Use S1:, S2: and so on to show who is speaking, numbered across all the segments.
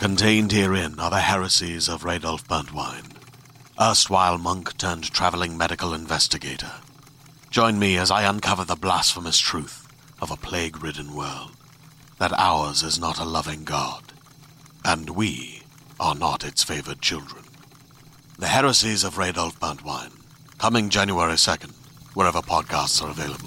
S1: Contained herein are the heresies of Radolf Burntwine, erstwhile monk turned traveling medical investigator. Join me as I uncover the blasphemous truth of a plague-ridden world, that ours is not a loving God, and we are not its favored children. The heresies of Radolf Burntwine, coming January 2nd, wherever podcasts are available.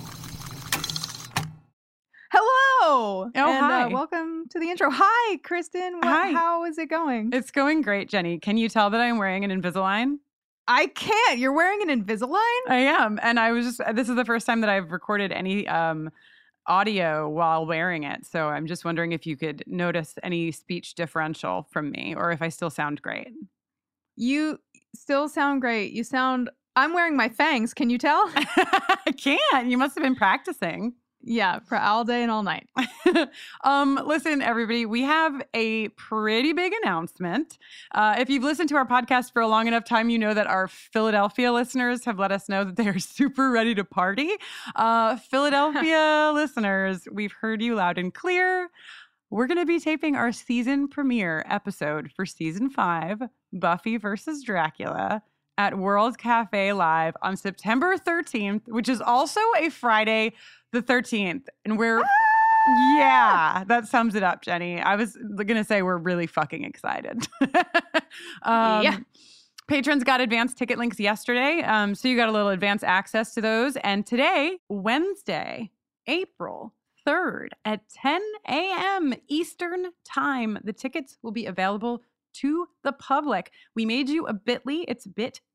S2: Hello!
S3: Hi.
S2: Welcome to the intro. Hi, Kristen.
S3: Hi.
S2: How is it going?
S3: It's going great, Jenny. Can you tell that I'm wearing an Invisalign?
S2: I can't. You're wearing an Invisalign?
S3: I am. And this is the first time that I've recorded any audio while wearing it. So I'm just wondering if you could notice any speech differential from me or if I still sound great.
S2: You still sound great. I'm wearing my fangs. Can you tell?
S3: I can't. You must have been practicing.
S2: Yeah, for all day and all night.
S3: Listen, everybody, we have a pretty big announcement. If you've listened to our podcast for a long enough time, you know that our Philadelphia listeners have let us know that they're super ready to party. Philadelphia listeners, we've heard you loud and clear. We're going to be taping our season premiere episode for season 5, Buffy vs. Dracula, at World Cafe Live on September 13th, which is also a Friday the 13th. And yeah, that sums it up, Jenny. I was going to say we're really fucking excited.
S2: Yeah.
S3: Patrons got advanced ticket links yesterday, so you got a little advance access to those. And today, Wednesday, April 3rd at 10 a.m. Eastern Time, the tickets will be available to the public. We made you a bit.ly. It's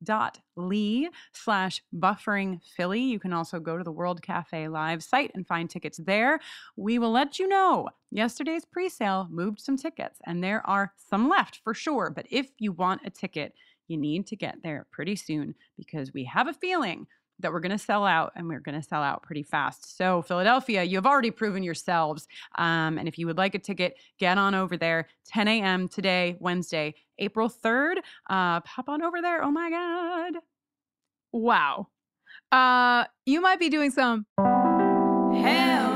S3: bit.ly/bufferingphilly. You can also go to the World Cafe Live site and find tickets there. We will let you know. Yesterday's presale moved some tickets, and there are some left for sure. But if you want a ticket, you need to get there pretty soon because we have a feeling that we're going to sell out, and we're going to sell out pretty fast. So Philadelphia, you have already proven yourselves. And if you would like a ticket, get on over there. 10 a.m. today, Wednesday, April 3rd. Pop on over there. Oh my God.
S2: Wow. You might be doing some hell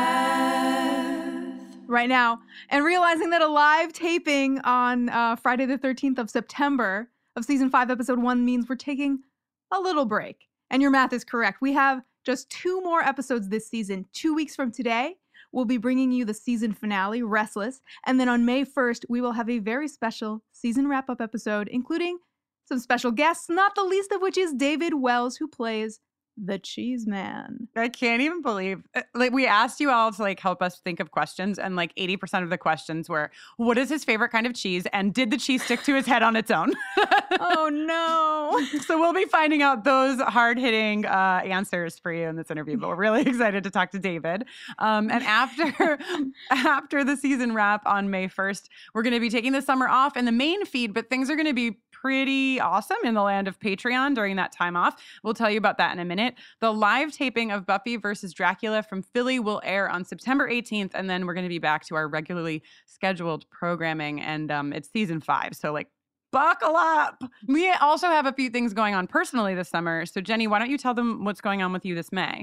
S2: math right now and realizing that a live taping on Friday the 13th of September of season 5, episode 1 means we're taking a little break. And your math is correct. We have just 2 more episodes this season. 2 weeks from today, we'll be bringing you the season finale, Restless. And then on May 1st, we will have a very special season wrap-up episode, including some special guests, not the least of which is David Wells, who plays the Cheese Man.
S3: I can't even believe, we asked you all to help us think of questions, and 80% of the questions were, what is his favorite kind of cheese? And did the cheese stick to his head on its own?
S2: Oh no.
S3: So we'll be finding out those hard-hitting answers for you in this interview, but we're really excited to talk to David. And after the season wrap on May 1st, we're going to be taking the summer off in the main feed, but things are going to be pretty awesome in the land of Patreon during that time off. We'll tell you about that in a minute. The live taping of Buffy vs. Dracula from Philly will air on September 18th, and then we're going to be back to our regularly scheduled programming, and it's season 5, so buckle up. We also have a few things going on personally this summer, so Jenny, why don't you tell them what's going on with you this May?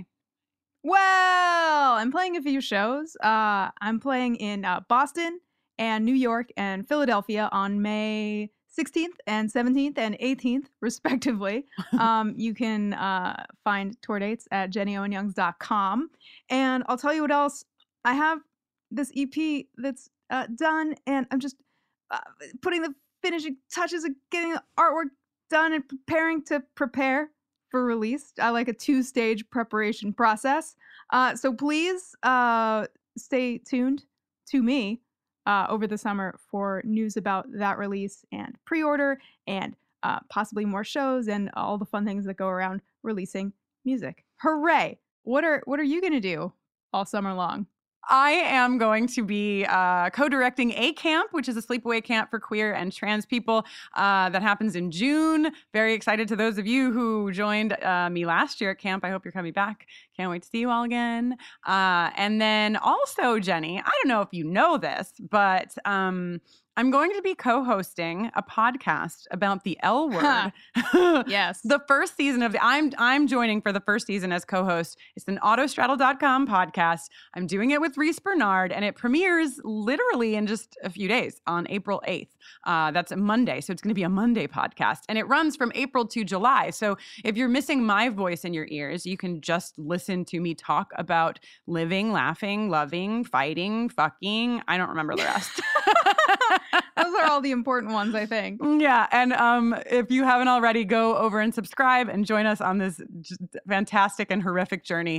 S2: Well, I'm playing a few shows. I'm playing in Boston and New York and Philadelphia on May 16th and 17th and 18th, respectively. You can find tour dates at jennyowenyoungs.com. And I'll tell you what else. I have this EP that's done, and I'm just putting the finishing touches of getting the artwork done and preparing to prepare for release. I like a 2-stage preparation process. So please stay tuned to me over the summer for news about that release and pre-order and possibly more shows and all the fun things that go around releasing music. Hooray! What are you gonna do all summer long?
S3: I am going to be co-directing A Camp, which is a sleepaway camp for queer and trans people that happens in June. Very excited to those of you who joined me last year at camp. I hope you're coming back. Can't wait to see you all again. And then also, Jenny, I don't know if you know this, but I'm going to be co-hosting a podcast about the L word.
S2: Yes.
S3: The first season of I'm joining for the first season as co-host. It's an autostraddle.com podcast. I'm doing it with Reese Bernard, and it premieres literally in just a few days on April 8th. That's a Monday. So it's going to be a Monday podcast, and it runs from April to July. So if you're missing my voice in your ears, you can just listen to me talk about living, laughing, loving, fighting, fucking. I don't remember the rest.
S2: Those are all the important ones, I think.
S3: Yeah. And if you haven't already, go over and subscribe and join us on this fantastic and horrific journey.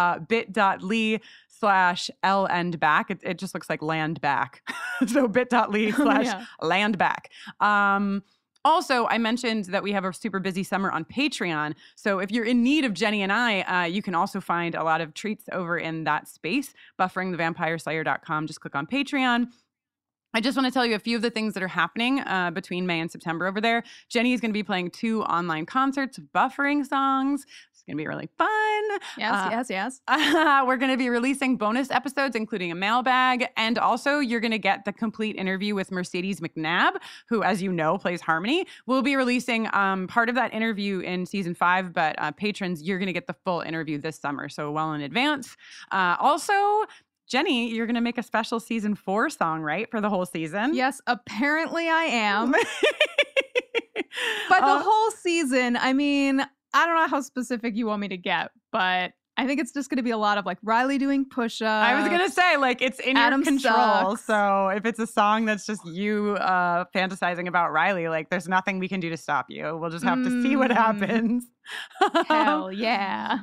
S3: bit.ly/landback. It just looks like land back. So bit.ly/landback. Also, I mentioned that we have a super busy summer on Patreon. So if you're in need of Jenny and I, you can also find a lot of treats over in that space, bufferingthevampireslayer.com. Just click on Patreon. I just want to tell you a few of the things that are happening between May and September over there. Jenny is going to be playing 2 online concerts of buffering songs. It's going to be really fun.
S2: Yes.
S3: We're going to be releasing bonus episodes, including a mailbag. And also, you're going to get the complete interview with Mercedes McNabb, who, as you know, plays Harmony. We'll be releasing part of that interview in season 5, but patrons, you're going to get the full interview this summer, so well in advance. Also, Jenny, you're going to make a special season 4 song, right? For the whole season?
S2: Yes, apparently I am. But the whole season, I mean, I don't know how specific you want me to get, but I think it's just going to be a lot of like Riley doing push-ups.
S3: I was going to say, like, it's in
S2: Adam
S3: your control.
S2: sucks.
S3: So if it's a song that's just you fantasizing about Riley, like, there's nothing we can do to stop you. We'll just have to see what happens.
S2: Hell yeah.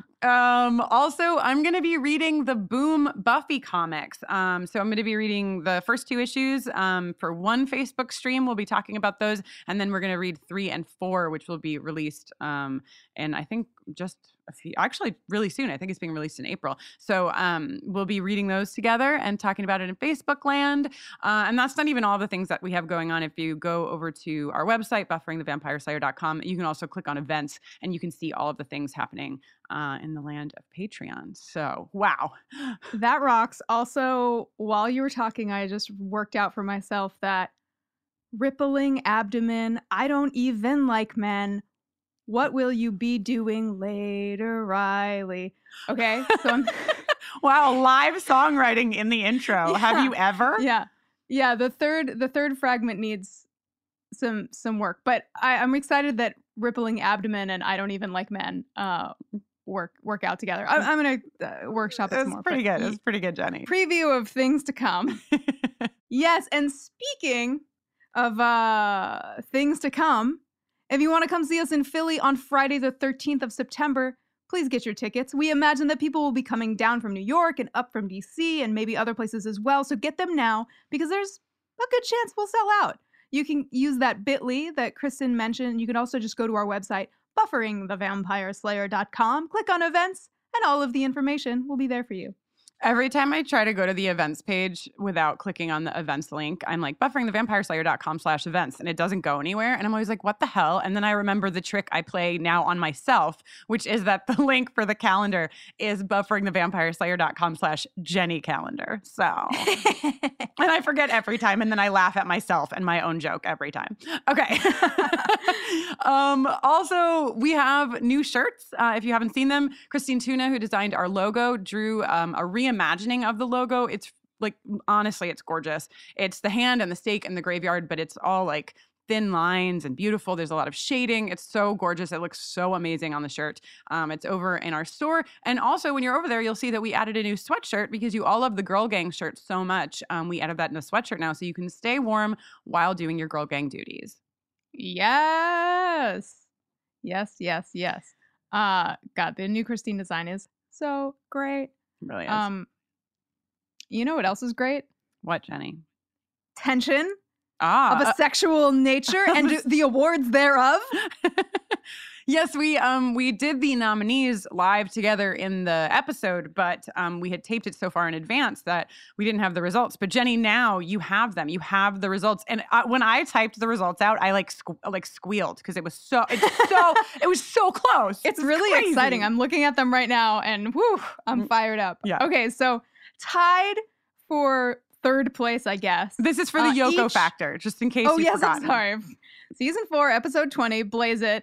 S3: Also, I'm going to be reading the Boom Buffy comics. So I'm going to be reading the first 2 issues for one Facebook stream. We'll be talking about those. And then we're going to read 3 and 4, which will be released in, I think, just actually really soon. I think it's being released in April. So we'll be reading those together and talking about it in Facebook land. And that's not even all the things that we have going on. If you go over to our website, bufferingthevampireslayer.com, you can also click on events and you can see all of the things happening in the land of Patreon. So, wow.
S2: That rocks. Also, while you were talking, I just worked out for myself that rippling abdomen, I don't even like men. What will you be doing later, Riley? Okay, so I'm...
S3: Wow, live songwriting in the intro.
S2: Yeah.
S3: Have you ever?
S2: Yeah. The third fragment needs some work, but I'm excited that rippling abdomen and I don't even like men work out together. I'm gonna workshop it some more.
S3: It's pretty good. It's pretty good, Jenny.
S2: Preview of things to come. Yes, and speaking of things to come. If you want to come see us in Philly on Friday the 13th of September, please get your tickets. We imagine that people will be coming down from New York and up from DC and maybe other places as well, so get them now because there's a good chance we'll sell out. You can use that bit.ly that Kristen mentioned. You can also just go to our website, bufferingthevampireslayer.com, click on events, and all of the information will be there for you.
S3: Every time I try to go to the events page without clicking on the events link, I'm like bufferingthevampireslayer.com/events and it doesn't go anywhere. And I'm always like, what the hell? And then I remember the trick I play now on myself, which is that the link for the calendar is bufferingthevampireslayer.com/JennyCalendar. So, and I forget every time. And then I laugh at myself and my own joke every time. Okay. Also, we have new shirts. If you haven't seen them, Christine Tuna, who designed our logo, drew a reimagining of the logo. It's like, honestly, it's gorgeous. It's the hand and the stake and the graveyard, but it's all like thin lines and beautiful. There's a lot of shading. It's so gorgeous. It looks so amazing on the shirt. It's over in our store. And also when you're over there, you'll see that we added a new sweatshirt because you all love the Girl Gang shirt so much. We added that in a sweatshirt now so you can stay warm while doing your Girl Gang duties.
S2: Yes. God, the new Christine design is so great.
S3: It really is.
S2: You know what else is great?
S3: What, Jenny?
S2: Tension of a sexual nature and the awards thereof.
S3: Yes, we did the nominees live together in the episode, but we had taped it so far in advance that we didn't have the results. But Jenny, now you have them. You have the results. And when I typed the results out, I squealed because it was so close.
S2: It's really
S3: crazy.
S2: exciting. I'm looking at them right now and whew, I'm fired up.
S3: Yeah.
S2: Okay, so tied for third place, I guess.
S3: This is for the Yoko factor, just in case you've forgotten.
S2: I'm sorry. Season 4, episode 20, Blaze It.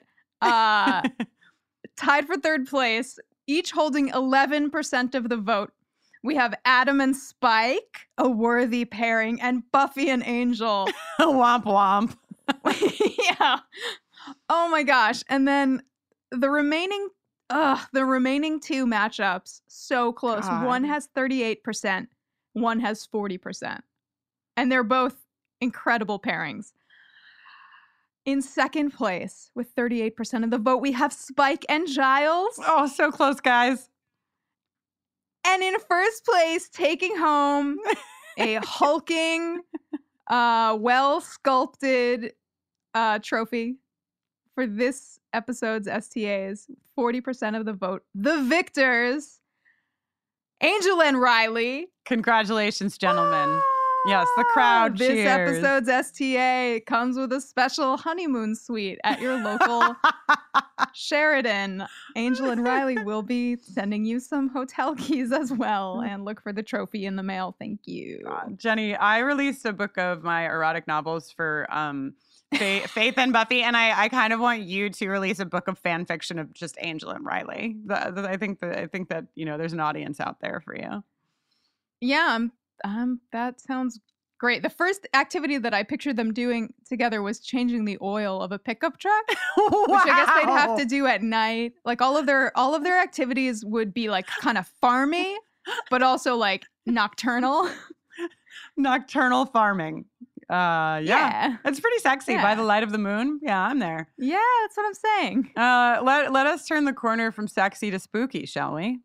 S2: Tied for third place, each holding 11% of the vote. We have Adam and Spike, a worthy pairing, and Buffy and Angel.
S3: Womp womp.
S2: Yeah. Oh my gosh. And then the remaining two matchups, so close.
S3: God.
S2: One has 38%, one has 40%. And they're both incredible pairings. In second place, with 38% of the vote, we have Spike and Giles.
S3: Oh, so close, guys.
S2: And in first place, taking home a hulking, well-sculpted trophy for this episode's STAs, 40% of the vote. The victors, Angel and Riley.
S3: Congratulations, gentlemen. Yes, the crowd
S2: This
S3: cheers.
S2: episode's STA comes with a special honeymoon suite at your local Sheridan. Angel and Riley will be sending you some hotel keys as well, and look for the trophy in the mail. Thank you.
S3: Jenny, I released a book of my erotic novels for Faith and Buffy, and I kind of want you to release a book of fan fiction of just Angel and Riley. I think that there's an audience out there for you.
S2: Yeah, that sounds great. The first activity that I pictured them doing together was changing the oil of a pickup truck,
S3: Wow.
S2: which I guess they'd have to do at night. Like all of their activities would be like kind of farmy, but also like nocturnal.
S3: Nocturnal farming. Yeah. It's pretty sexy. By the light of the moon. Yeah, I'm there.
S2: Yeah, that's what I'm saying.
S3: Let us turn the corner from sexy to spooky, shall we?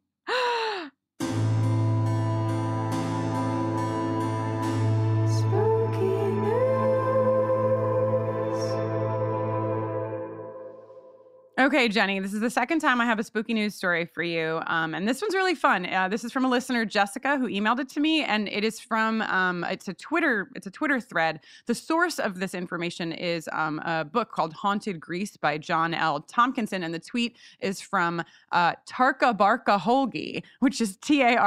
S3: Okay, Jenny, this is the second time I have a spooky news story for you. And this one's really fun. This is from a listener, Jessica, who emailed it to me. And it is from, it's a Twitter thread. The source of this information is a book called Haunted Greece by John L. Tompkinson. And the tweet is from Tarka Barka Holgi, which is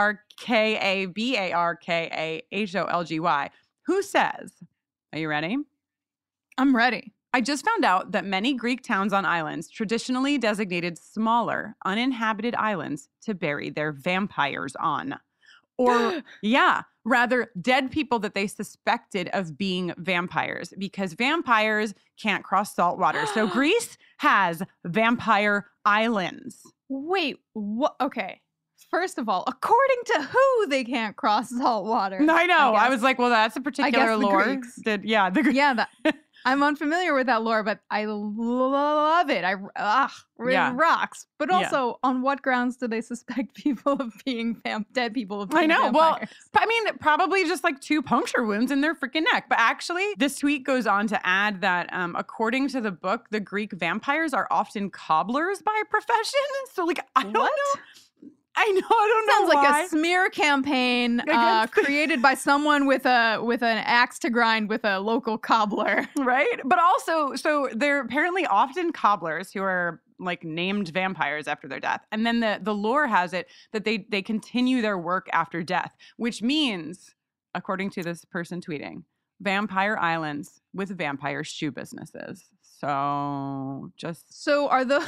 S3: TarkaBarkaHolgy, who says, are you ready?
S2: I'm ready.
S3: I just found out that many Greek towns on islands traditionally designated smaller, uninhabited islands to bury their vampires on. Or, rather, dead people that they suspected of being vampires, because vampires can't cross salt water. So Greece has vampire islands.
S2: Wait, what? Okay. First of all, according to who they can't cross salt water?
S3: I know. I was like, well, that's a particular lore.
S2: Greeks.
S3: The Greeks.
S2: Yeah, I'm unfamiliar with that lore, but I love it. It rocks. But also, on what grounds do they suspect people of being dead people of being vampires?
S3: Well, I mean, probably just like 2 puncture wounds in their freaking neck. But actually, this tweet goes on to add that according to the book, the Greek vampires are often cobblers by profession. So, like, I don't know. I don't know.
S2: Sounds like a smear campaign created by someone with an axe to grind with a local cobbler,
S3: right? But also, so they're apparently often cobblers who are like named vampires after their death, and then the lore has it that they continue their work after death, which means, according to this person tweeting, vampire islands with vampire shoe businesses. So
S2: are the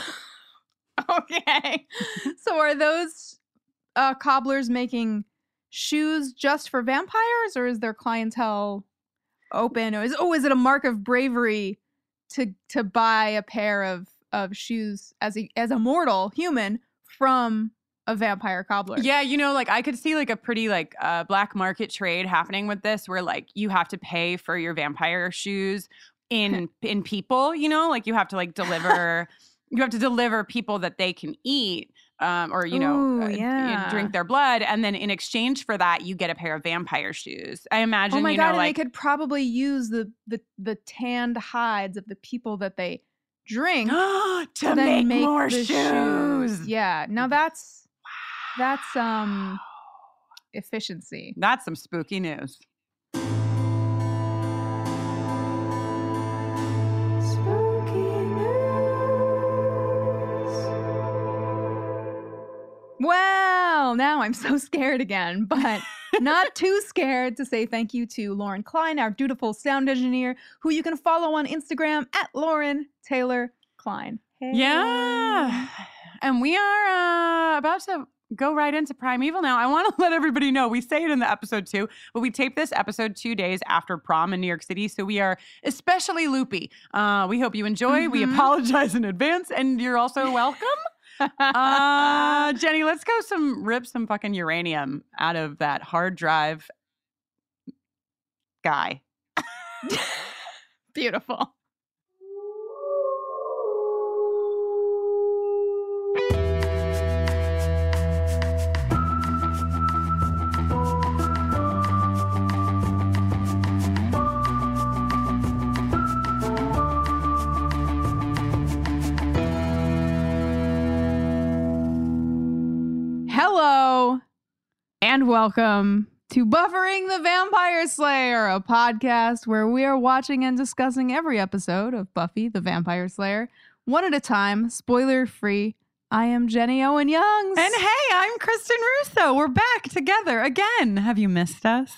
S2: okay. So are those cobblers making shoes just for vampires, or is their clientele open? Or is it a mark of bravery to buy a pair of shoes as a mortal human from a vampire cobbler?
S3: Yeah, like I could see like a pretty like black market trade happening with this, where like you have to pay for your vampire shoes in people, like you have to like deliver. You have to deliver people that they can eat, or drink their blood, and then in exchange for that, you get a pair of vampire shoes. I imagine.
S2: Oh my god! And they could probably use the tanned hides of the people that they drink
S3: to make more shoes.
S2: Yeah. Now that's efficiency.
S3: That's some spooky news.
S2: Well, now I'm so scared again, but not too scared to say thank you to Lauren Klein, our dutiful sound engineer, who you can follow on Instagram at Lauren Taylor Klein. Hey,
S3: Yeah.
S2: Lauren.
S3: And we are about to go right into Primeval now. I want to let everybody know, we say it in the episode too, but we taped this episode 2 days after prom in New York City, so we are especially loopy. We hope you enjoy. We apologize in advance, and you're also welcome. Jenny, let's go rip some fucking uranium out of that hard drive guy.
S2: Beautiful. Hello and welcome to Buffering the Vampire Slayer, a podcast where we are watching and discussing every episode of Buffy the Vampire Slayer, one at a time, spoiler free. I am Jenny Owen Youngs.
S3: And hey, I'm Kristen Russo. We're back together again. Have you missed us?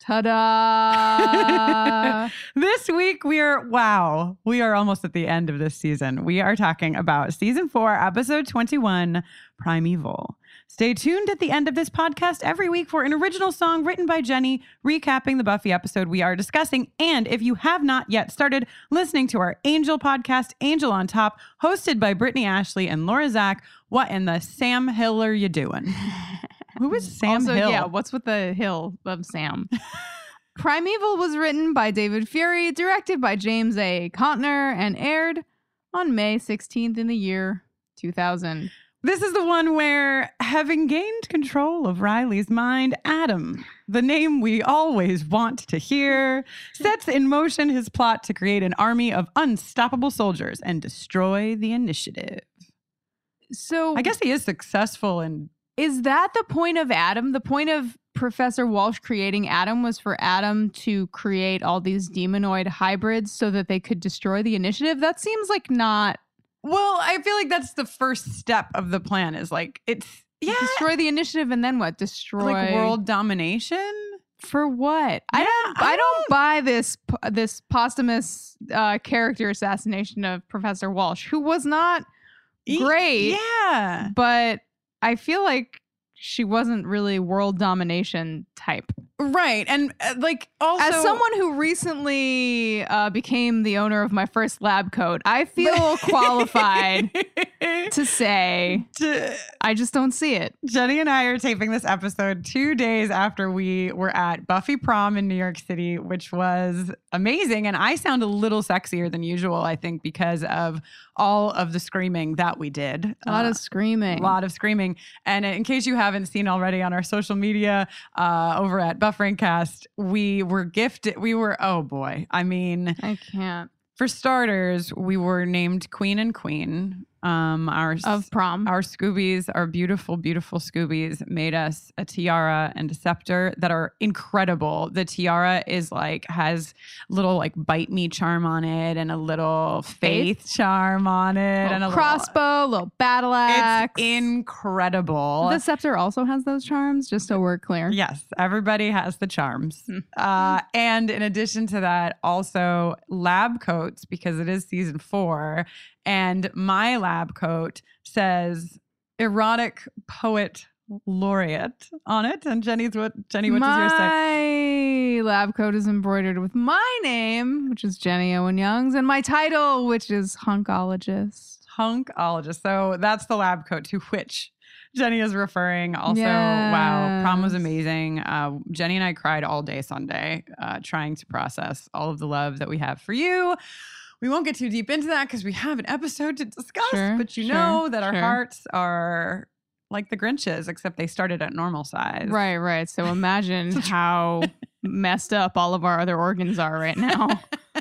S2: Ta-da!
S3: This week we are almost at the end of this season. We are talking about season 4, episode 21, Primeval. Stay tuned at the end of this podcast every week for an original song written by Jenny, recapping the Buffy episode we are discussing. And if you have not yet started listening to our Angel podcast, Angel on Top, hosted by Brittany Ashley and Laura Zach, what in the Sam Hill are you doing? Who is Sam Hill?
S2: Yeah, what's with the hill of Sam? Primeval was written by David Fury, directed by James A. Contner, and aired on May 16th in the year 2000.
S3: This is the one where, having gained control of Riley's mind, Adam, the name we always want to hear, sets in motion his plot to create an army of unstoppable soldiers and destroy the initiative.
S2: So
S3: I guess he is successful in...
S2: Is that the point of Adam? The point of Professor Walsh creating Adam was for Adam to create all these demonoid hybrids so that they could destroy the initiative? That seems like not...
S3: Well, I feel like that's the first step of the plan is like,
S2: destroy the initiative and then what? Destroy...
S3: Like world domination?
S2: For what?
S3: Yeah,
S2: I don't buy this posthumous character assassination of Professor Walsh, who was not great.
S3: Yeah.
S2: But I feel like she wasn't really world domination type.
S3: Right. And like also...
S2: As someone who recently became the owner of my first lab coat, I feel qualified to say I just don't see it.
S3: Jenny and I are taping this episode 2 days after we were at Buffy prom in New York City, which was amazing. And I sound a little sexier than usual, I think, because of all of the screaming that we did.
S2: A lot of screaming.
S3: A lot of screaming. And in case you haven't seen already on our social media over at Buffering Cast, we were gifted. Oh boy. I mean,
S2: I can't.
S3: For starters, we were named Queen and Queen.
S2: Of prom.
S3: Our Scoobies, our beautiful, beautiful Scoobies, made us a tiara and a scepter that are incredible. The tiara has little like bite me charm on it and a little faith charm on it. And a
S2: crossbow, little battle axe.
S3: It's incredible.
S2: The scepter also has those charms, just so we're clear.
S3: Yes, everybody has the charms. And in addition to that, also lab coats, because it is season 4. And my lab coat says erotic poet laureate on it. And Jenny, what does yours say?
S2: My lab coat is embroidered with my name, which is Jenny Owen Youngs, and my title, which is hunkologist.
S3: Hunkologist. So that's the lab coat to which Jenny is referring. Also, wow, prom was amazing. Jenny and I cried all day Sunday, trying to process all of the love that we have for you. We won't get too deep into that because we have an episode to discuss, but you know that our hearts are like the Grinch's, except they started at normal size.
S2: Right. So imagine how messed up all of our other organs are right now.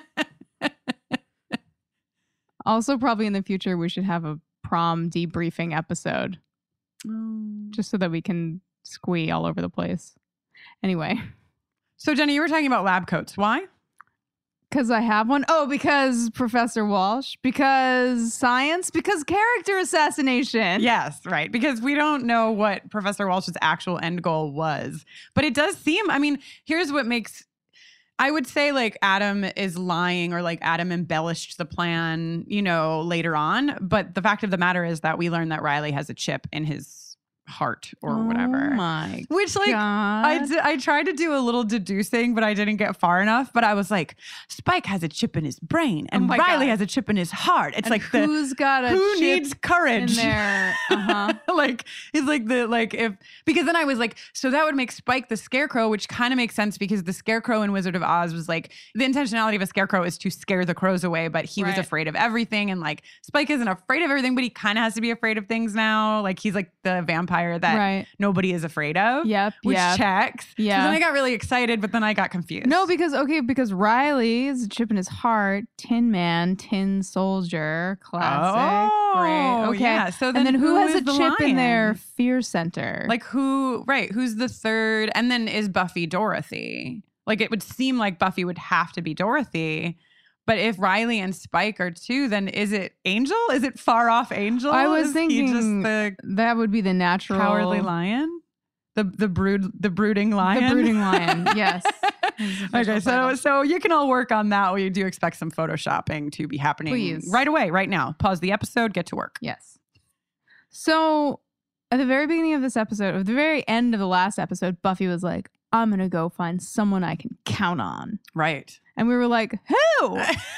S2: Also, probably in the future, we should have a prom debriefing episode. Just so that we can squee all over the place. Anyway.
S3: So, Jenny, you were talking about lab coats. Why?
S2: Because I have one. Oh, because Professor Walsh. Because science. Because character assassination.
S3: Yes, right. Because we don't know what Professor Walsh's actual end goal was. But it does seem, I mean, here's what makes, I would say like Adam is lying or like Adam embellished the plan, you know, later on. But the fact of the matter is that we learn that Riley has a chip in his heart or whatever.
S2: Oh my
S3: Which like
S2: God.
S3: I tried to do a little deducing, but I didn't get far enough. But I was like, Spike has a chip in his brain and
S2: my
S3: Riley
S2: God.
S3: has a chip in his heart. It's
S2: And
S3: like
S2: who's got a
S3: who
S2: chip
S3: needs courage
S2: in there? Uh-huh.
S3: like it's like the like if because then I was like, so that would make Spike the Scarecrow, which kind of makes sense because the Scarecrow in Wizard of Oz was like the intentionality of a Scarecrow is to scare the crows away, but he was
S2: Right.
S3: afraid of everything, and like Spike isn't afraid of everything, but he kind of has to be afraid of things now. Like he's like the vampire that
S2: Right.
S3: nobody is afraid of.
S2: Yep.
S3: Which
S2: Yep.
S3: checks.
S2: Yeah.
S3: So then I got really excited, but then I got confused.
S2: No, because Riley's a chip in his heart, Tin Man, Tin Soldier, classic. Great. Okay.
S3: Yeah. So
S2: And then who has
S3: is
S2: a
S3: the
S2: chip in their
S3: lion?
S2: fear center?
S3: Like who, right, who's the third? And then is Buffy Dorothy? Like it would seem like Buffy would have to be Dorothy. But if Riley and Spike are two, then is it Angel? Is it far off Angel?
S2: I was
S3: Is he
S2: thinking
S3: just the
S2: that would be the natural
S3: cowardly lion? The brooding lion?
S2: The brooding lion. Yes. His official
S3: Okay,
S2: title.
S3: so you can all work on that. We do expect some photoshopping to be happening
S2: Please.
S3: right away, right now. Pause the episode, get to work.
S2: Yes. So at the very beginning of this episode, at the very end of the last episode, Buffy was like, I'm going to go find someone I can count on.
S3: Right.
S2: And we were like, who?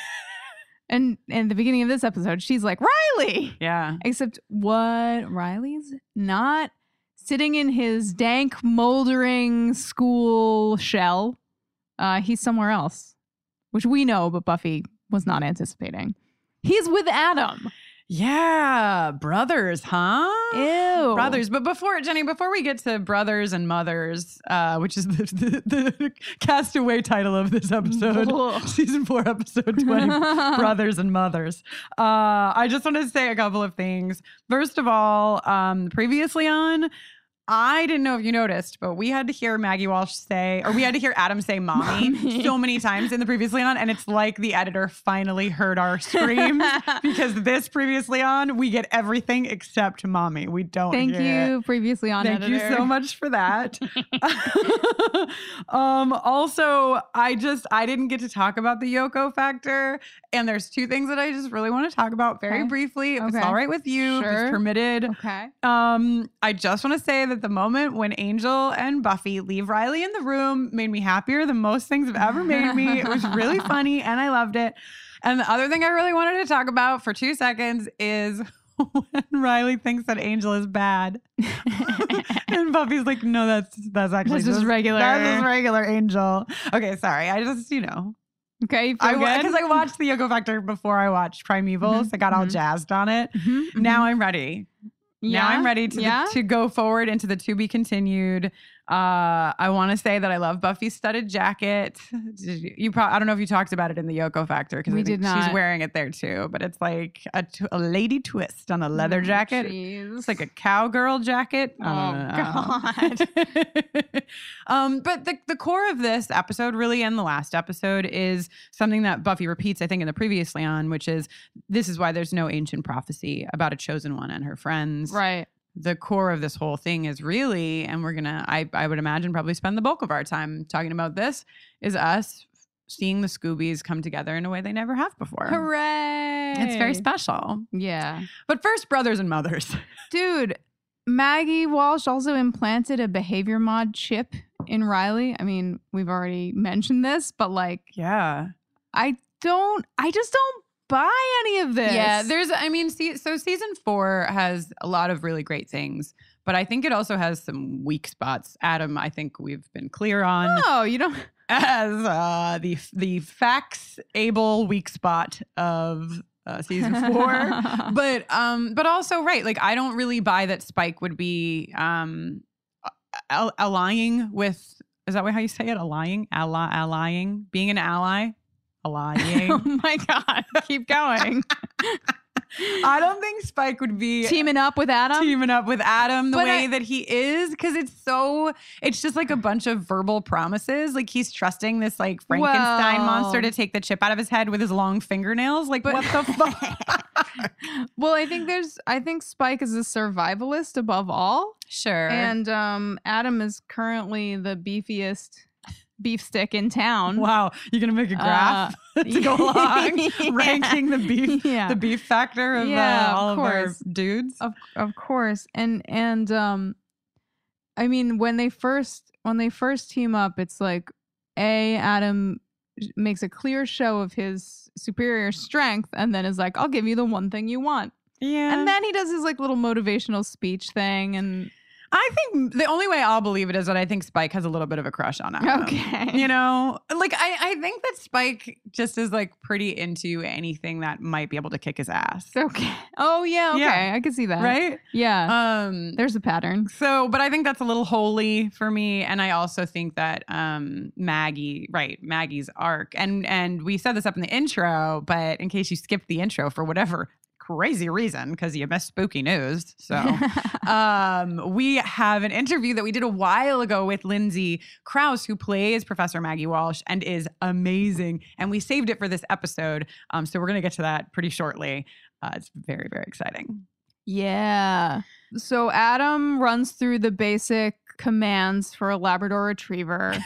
S2: And in the beginning of this episode, she's like, Riley.
S3: Yeah.
S2: Except what? Riley's not sitting in his dank, moldering school shell. He's somewhere else, which we know, but Buffy was not anticipating. He's with Adam.
S3: Yeah. Brothers, huh?
S2: Ew.
S3: Brothers. But before we get to brothers and mothers, which is the castaway title of this episode,
S2: Ugh.
S3: season 4, episode 20, brothers and mothers. I just want to say a couple of things. First of all, previously on, I didn't know if you noticed, but we had to hear Maggie Walsh say, or we had to hear Adam say mommy so many times in the previously on, and it's like the editor finally heard our screams because this previously on, we get everything except mommy. We don't
S2: Thank
S3: hear
S2: you,
S3: it.
S2: previously on
S3: Thank
S2: editor.
S3: you so much for that. Also, I didn't get to talk about the Yoko factor, and there's two things that I just really want to talk about very
S2: Okay.
S3: briefly. If it's
S2: Okay.
S3: all right with you, if
S2: Sure.
S3: it's permitted.
S2: Okay.
S3: I just want to say that the moment when Angel and Buffy leave Riley in the room made me happier than most things have ever made me. It was really funny and I loved it. And the other thing I really wanted to talk about for 2 seconds is when Riley thinks that Angel is bad. And Buffy's like, no, that's actually
S2: That's just regular.
S3: That's just regular Angel. Okay, sorry. I just,
S2: Okay. You feel good?
S3: because I watched the Yoko Factor before I watched Primeval,
S2: Mhm,
S3: so I got all
S2: mhm.
S3: jazzed on it.
S2: Mhm, mhm.
S3: Now I'm ready. Now I'm ready to go forward into the to be continued. I want to say that I love Buffy's studded jacket. I don't know if you talked about it in the Yoko Factor because
S2: We did not.
S3: She's wearing it there too, but it's like a lady twist on a leather jacket.
S2: Jeez.
S3: It's like a cowgirl jacket.
S2: God.
S3: But the core of this episode, really, and the last episode, is something that Buffy repeats, I think, in the previously on, which is this is why there's no ancient prophecy about a chosen one and her friends.
S2: Right.
S3: The core of this whole thing is really, and we're gonna, I would imagine, probably spend the bulk of our time talking about this, is us seeing the Scoobies come together in a way they never have before.
S2: Hooray.
S3: It's very special.
S2: Yeah.
S3: But first, brothers and mothers.
S2: Dude, Maggie Walsh also implanted a behavior mod chip in Riley. I mean, we've already mentioned this, but like,
S3: Yeah.
S2: I just don't buy any of this.
S3: Yeah, so season 4 has a lot of really great things, but I think it also has some weak spots. Adam, I think we've been clear on
S2: Oh, you don't.
S3: as the facts able weak spot of season 4. But also right, like I don't really buy that Spike would be allying with, is that how you say it? Allying, being an ally. Allying.
S2: Oh my God. Keep going.
S3: I don't think Spike would be
S2: teaming up with Adam
S3: the way that he is, because it's just like a bunch of verbal promises. Like he's trusting this like Frankenstein monster to take the chip out of his head with his long fingernails. Like what the fuck?
S2: Well, I think Spike is a survivalist above all.
S3: Sure.
S2: And Adam is currently the beefiest beef stick in town.
S3: Wow, you're gonna make a graph to go along, ranking the beef factor of all of our dudes.
S2: Of course, and I mean when they first team up, it's like Adam makes a clear show of his superior strength, and then is like, "I'll give you the one thing you want."
S3: Yeah,
S2: and then he does his like little motivational speech thing, and
S3: I think the only way I'll believe it is that I think Spike has a little bit of a crush on Adam.
S2: Okay.
S3: You know, like I think that Spike just is like pretty into anything that might be able to kick his ass.
S2: Okay. Oh yeah. Okay. Yeah. I can see that.
S3: Right.
S2: Yeah. There's a pattern.
S3: So, but I think that's a little holy for me. And I also think that Maggie's arc, and we set this up in the intro, but in case you skipped the intro for whatever crazy reason, because you missed spooky news. So we have an interview that we did a while ago with Lindsay Krause, who plays Professor Maggie Walsh and is amazing. And we saved it for this episode. So we're going to get to that pretty shortly. It's very, very exciting.
S2: Yeah. So Adam runs through the basic commands for a Labrador Retriever.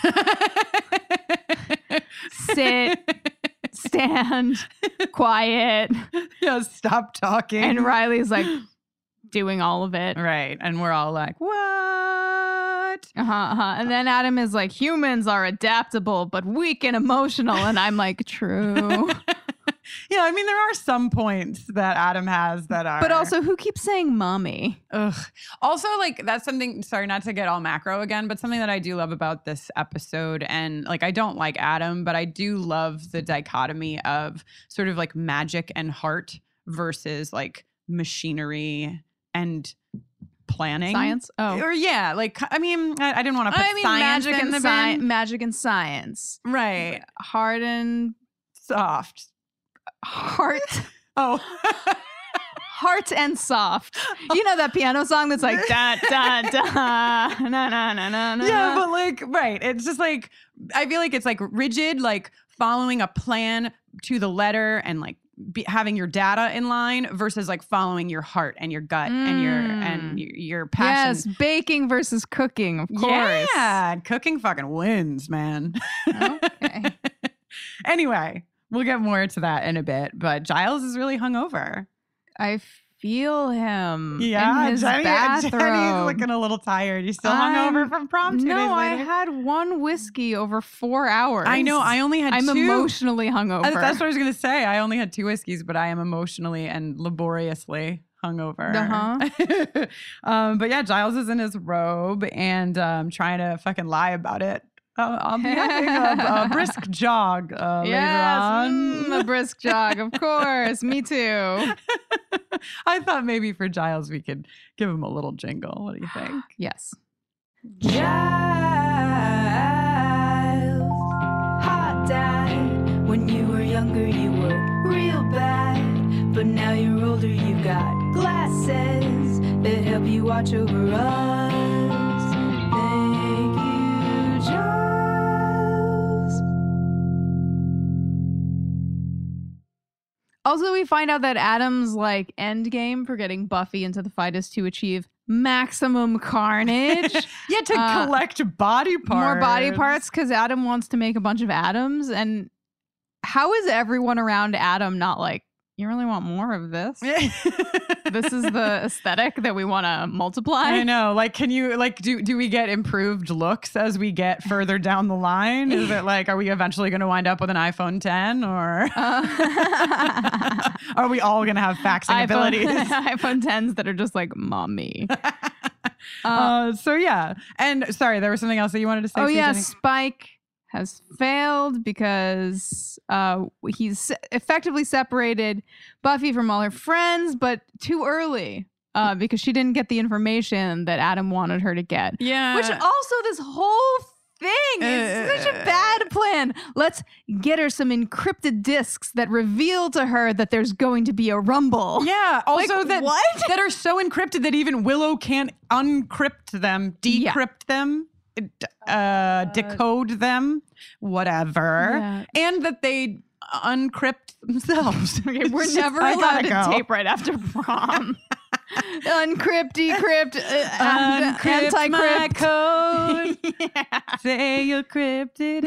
S2: Sit. Stand, quiet.
S3: Yeah, stop talking.
S2: And Riley's like doing all of it.
S3: Right. And we're all like, what?
S2: And then Adam is like, humans are adaptable, but weak and emotional. And I'm like, true.
S3: Yeah, I mean, there are some points that Adam has that are.
S2: But also, who keeps saying mommy?
S3: Ugh. Also, like, that's something, sorry, not to get all macro again, but something that I do love about this episode. And, like, I don't like Adam, but I do love the dichotomy of sort of like magic and heart versus like machinery and planning.
S2: Science? Oh.
S3: Or, yeah, like, I mean, I didn't want to put science in the bin.
S2: Magic and science.
S3: Right.
S2: Hard and
S3: soft.
S2: Heart.
S3: Oh.
S2: Heart and soft. You know that piano song that's like da da da na na na na na.
S3: Yeah, but like, right. It's just like, I feel like it's like rigid, like following a plan to the letter and like having your data in line versus like following your heart and your gut and your passion.
S2: Yes, baking versus cooking, of course.
S3: Yeah, cooking fucking wins, man.
S2: Okay.
S3: Anyway. We'll get more to that in a bit, but Giles is really hungover.
S2: I feel him
S3: in
S2: his bathrobe.
S3: Jenny's looking a a tired. You still hungover from prom 2 days later?
S2: No, I had one whiskey over 4 hours.
S3: I know. I only had 2.
S2: I'm emotionally hungover.
S3: That's what I was going to say. I only had 2 whiskeys, but I am emotionally and laboriously hungover. But yeah, Giles is in his robe and trying to fucking lie about it. I'll be having a brisk jog later on.
S2: A brisk jog, of course. Me too.
S3: I thought maybe for Giles we could give him a little jingle. What do you think?
S2: Yes.
S4: Giles, hot dad. When you were younger, you were real bad. But now you're older, you've got glasses that help you watch over us. Thank you, Giles.
S2: Also, we find out that Adam's like end game for getting Buffy into the fight is to achieve maximum carnage.
S3: Yeah, to collect body parts.
S2: More body parts, because Adam wants to make a bunch of Adams. And how is everyone around Adam not like, you really want more of this? This is the aesthetic that we want to multiply.
S3: I know. Like, can you, like, do we get improved looks as we get further down the line? Is it like, are we eventually going to wind up with an iPhone 10 or are we all going to have faxing abilities?
S2: iPhone 10s that are just like, mommy.
S3: So yeah. And sorry, there was something else that you wanted to say.
S2: Oh yeah, Spike has failed because he's effectively separated Buffy from all her friends, but too early because she didn't get the information that Adam wanted her to get.
S3: Yeah.
S2: Which also, this whole thing. It's such a bad plan. Let's get her some encrypted discs that reveal to her that there's going to be a rumble.
S3: Yeah. Also,
S2: Like, what?
S3: that are so encrypted that even Willow can't uncrypt them, decrypt them, decode them, whatever,
S2: Yeah.
S3: and that they uncrypt themselves.
S2: Okay, we're
S3: It's
S2: never
S3: I
S2: allowed to
S3: gotta go.
S2: tape right after prom. Uncrypt, decrypt,
S3: Uncrypt my
S2: anti-crypt.
S3: code.
S2: Yeah.
S3: Say you'll crypt it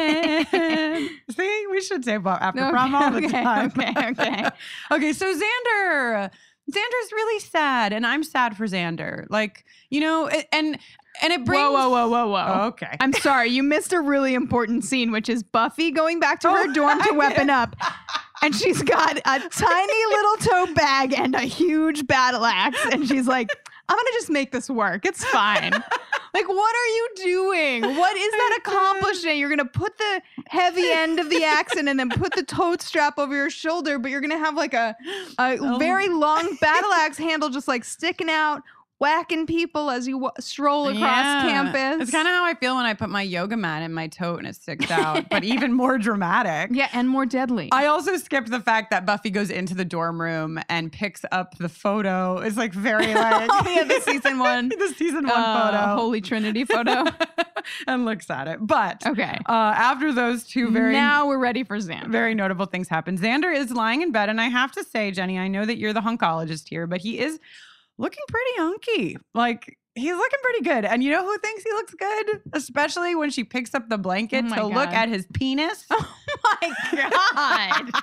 S3: again. See, we should tape up after prom all the
S2: Okay,
S3: time.
S2: okay.
S3: Okay, so Xander's really sad, and I'm sad for Xander. Like, you know, and it brings.
S2: Whoa.
S3: Okay.
S2: I'm sorry, you missed a really important scene, which is Buffy going back to her dorm to weapon up. And she's got a tiny little tote bag and a huge battle axe. And she's like, I'm going to just make this work. It's fine. Like, what are you doing? What is that accomplishing? You're going to put the heavy end of the axe in and then put the tote strap over your shoulder, but you're going to have like a very long battle axe handle just like sticking out, whacking people as you stroll across campus.
S3: It's kind of how I feel when I put my yoga mat in my tote and it sticks out, but even more dramatic.
S2: Yeah, and more deadly.
S3: I also skipped the fact that Buffy goes into the dorm room and picks up the photo. It's like very like
S2: Oh, yeah, the season one.
S3: the season one photo.
S2: Holy Trinity photo.
S3: And looks at it. But
S2: Okay.
S3: after those two
S2: Now we're ready for Xander.
S3: very notable things happen, Xander is lying in bed. And I have to say, Jenny, I know that you're the hunkologist here, but he is looking pretty hunky. Like, he's looking pretty good. And you know who thinks he looks good? Especially when she picks up the blanket
S2: Oh my
S3: to look
S2: God.
S3: at his penis.
S2: Oh my God.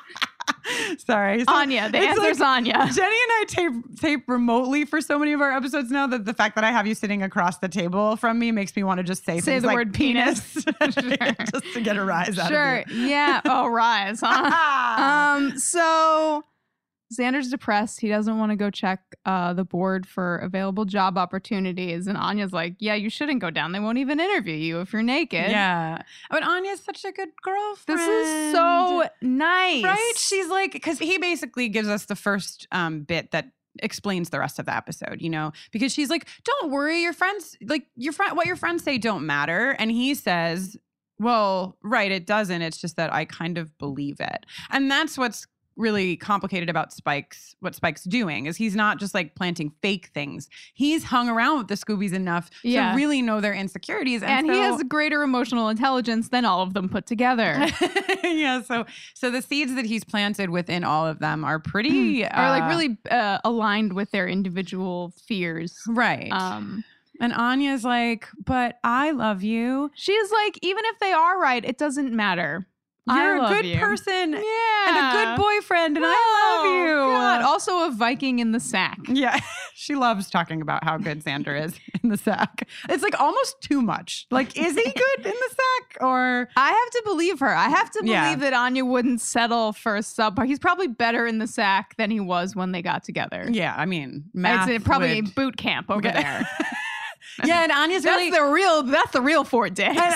S3: Sorry. So
S2: Anya. The
S3: it's
S2: answer's
S3: like-
S2: Anya.
S3: Jenny and I tape remotely for so many of our episodes now that the fact that I have you sitting across the table from me makes me want to just say
S2: Say
S3: things
S2: the
S3: like
S2: word penis.
S3: just to get a rise out
S2: Sure.
S3: of you.
S2: Yeah. Oh, rise, huh? So Xander's depressed. He doesn't want to go check the board for available job opportunities. And Anya's like, yeah, you shouldn't go down. They won't even interview you if you're naked.
S3: Yeah. But Anya's such a good girlfriend.
S2: This is so nice.
S3: Right? She's like, because he basically gives us the first bit that explains the rest of the episode, you know, because she's like, don't worry, your friends, like what your friends say don't matter. And he says, well, right, it doesn't. It's just that I kind of believe it. And that's what's really complicated about what Spike's doing is he's not just like planting fake things. He's hung around with the Scoobies enough
S2: Yeah.
S3: to really know their insecurities.
S2: And he has greater emotional intelligence than all of them put together.
S3: yeah. So the seeds that he's planted within all of them are pretty
S2: Are like really aligned with their individual fears.
S3: right. And Anya's like, but I love you.
S2: She's like, even if they are right, it doesn't matter.
S3: You're
S2: I
S3: a
S2: love
S3: good
S2: you.
S3: person
S2: Yeah.
S3: and a good boyfriend, and I love
S2: Oh,
S3: you.
S2: God. Also a Viking in the sack.
S3: Yeah, she loves talking about how good Xander is in the sack. It's like almost too much. Like, is he good in the sack or?
S2: I have to believe her. I have to believe
S3: Yeah.
S2: that Anya wouldn't settle for a subpar. He's probably better in the sack than he was when they got together.
S3: Yeah, I mean, math
S2: It's probably
S3: would-
S2: boot camp over
S3: Okay.
S2: there.
S3: Yeah, and Anya's really.
S2: That's the real Fort Dix.
S3: And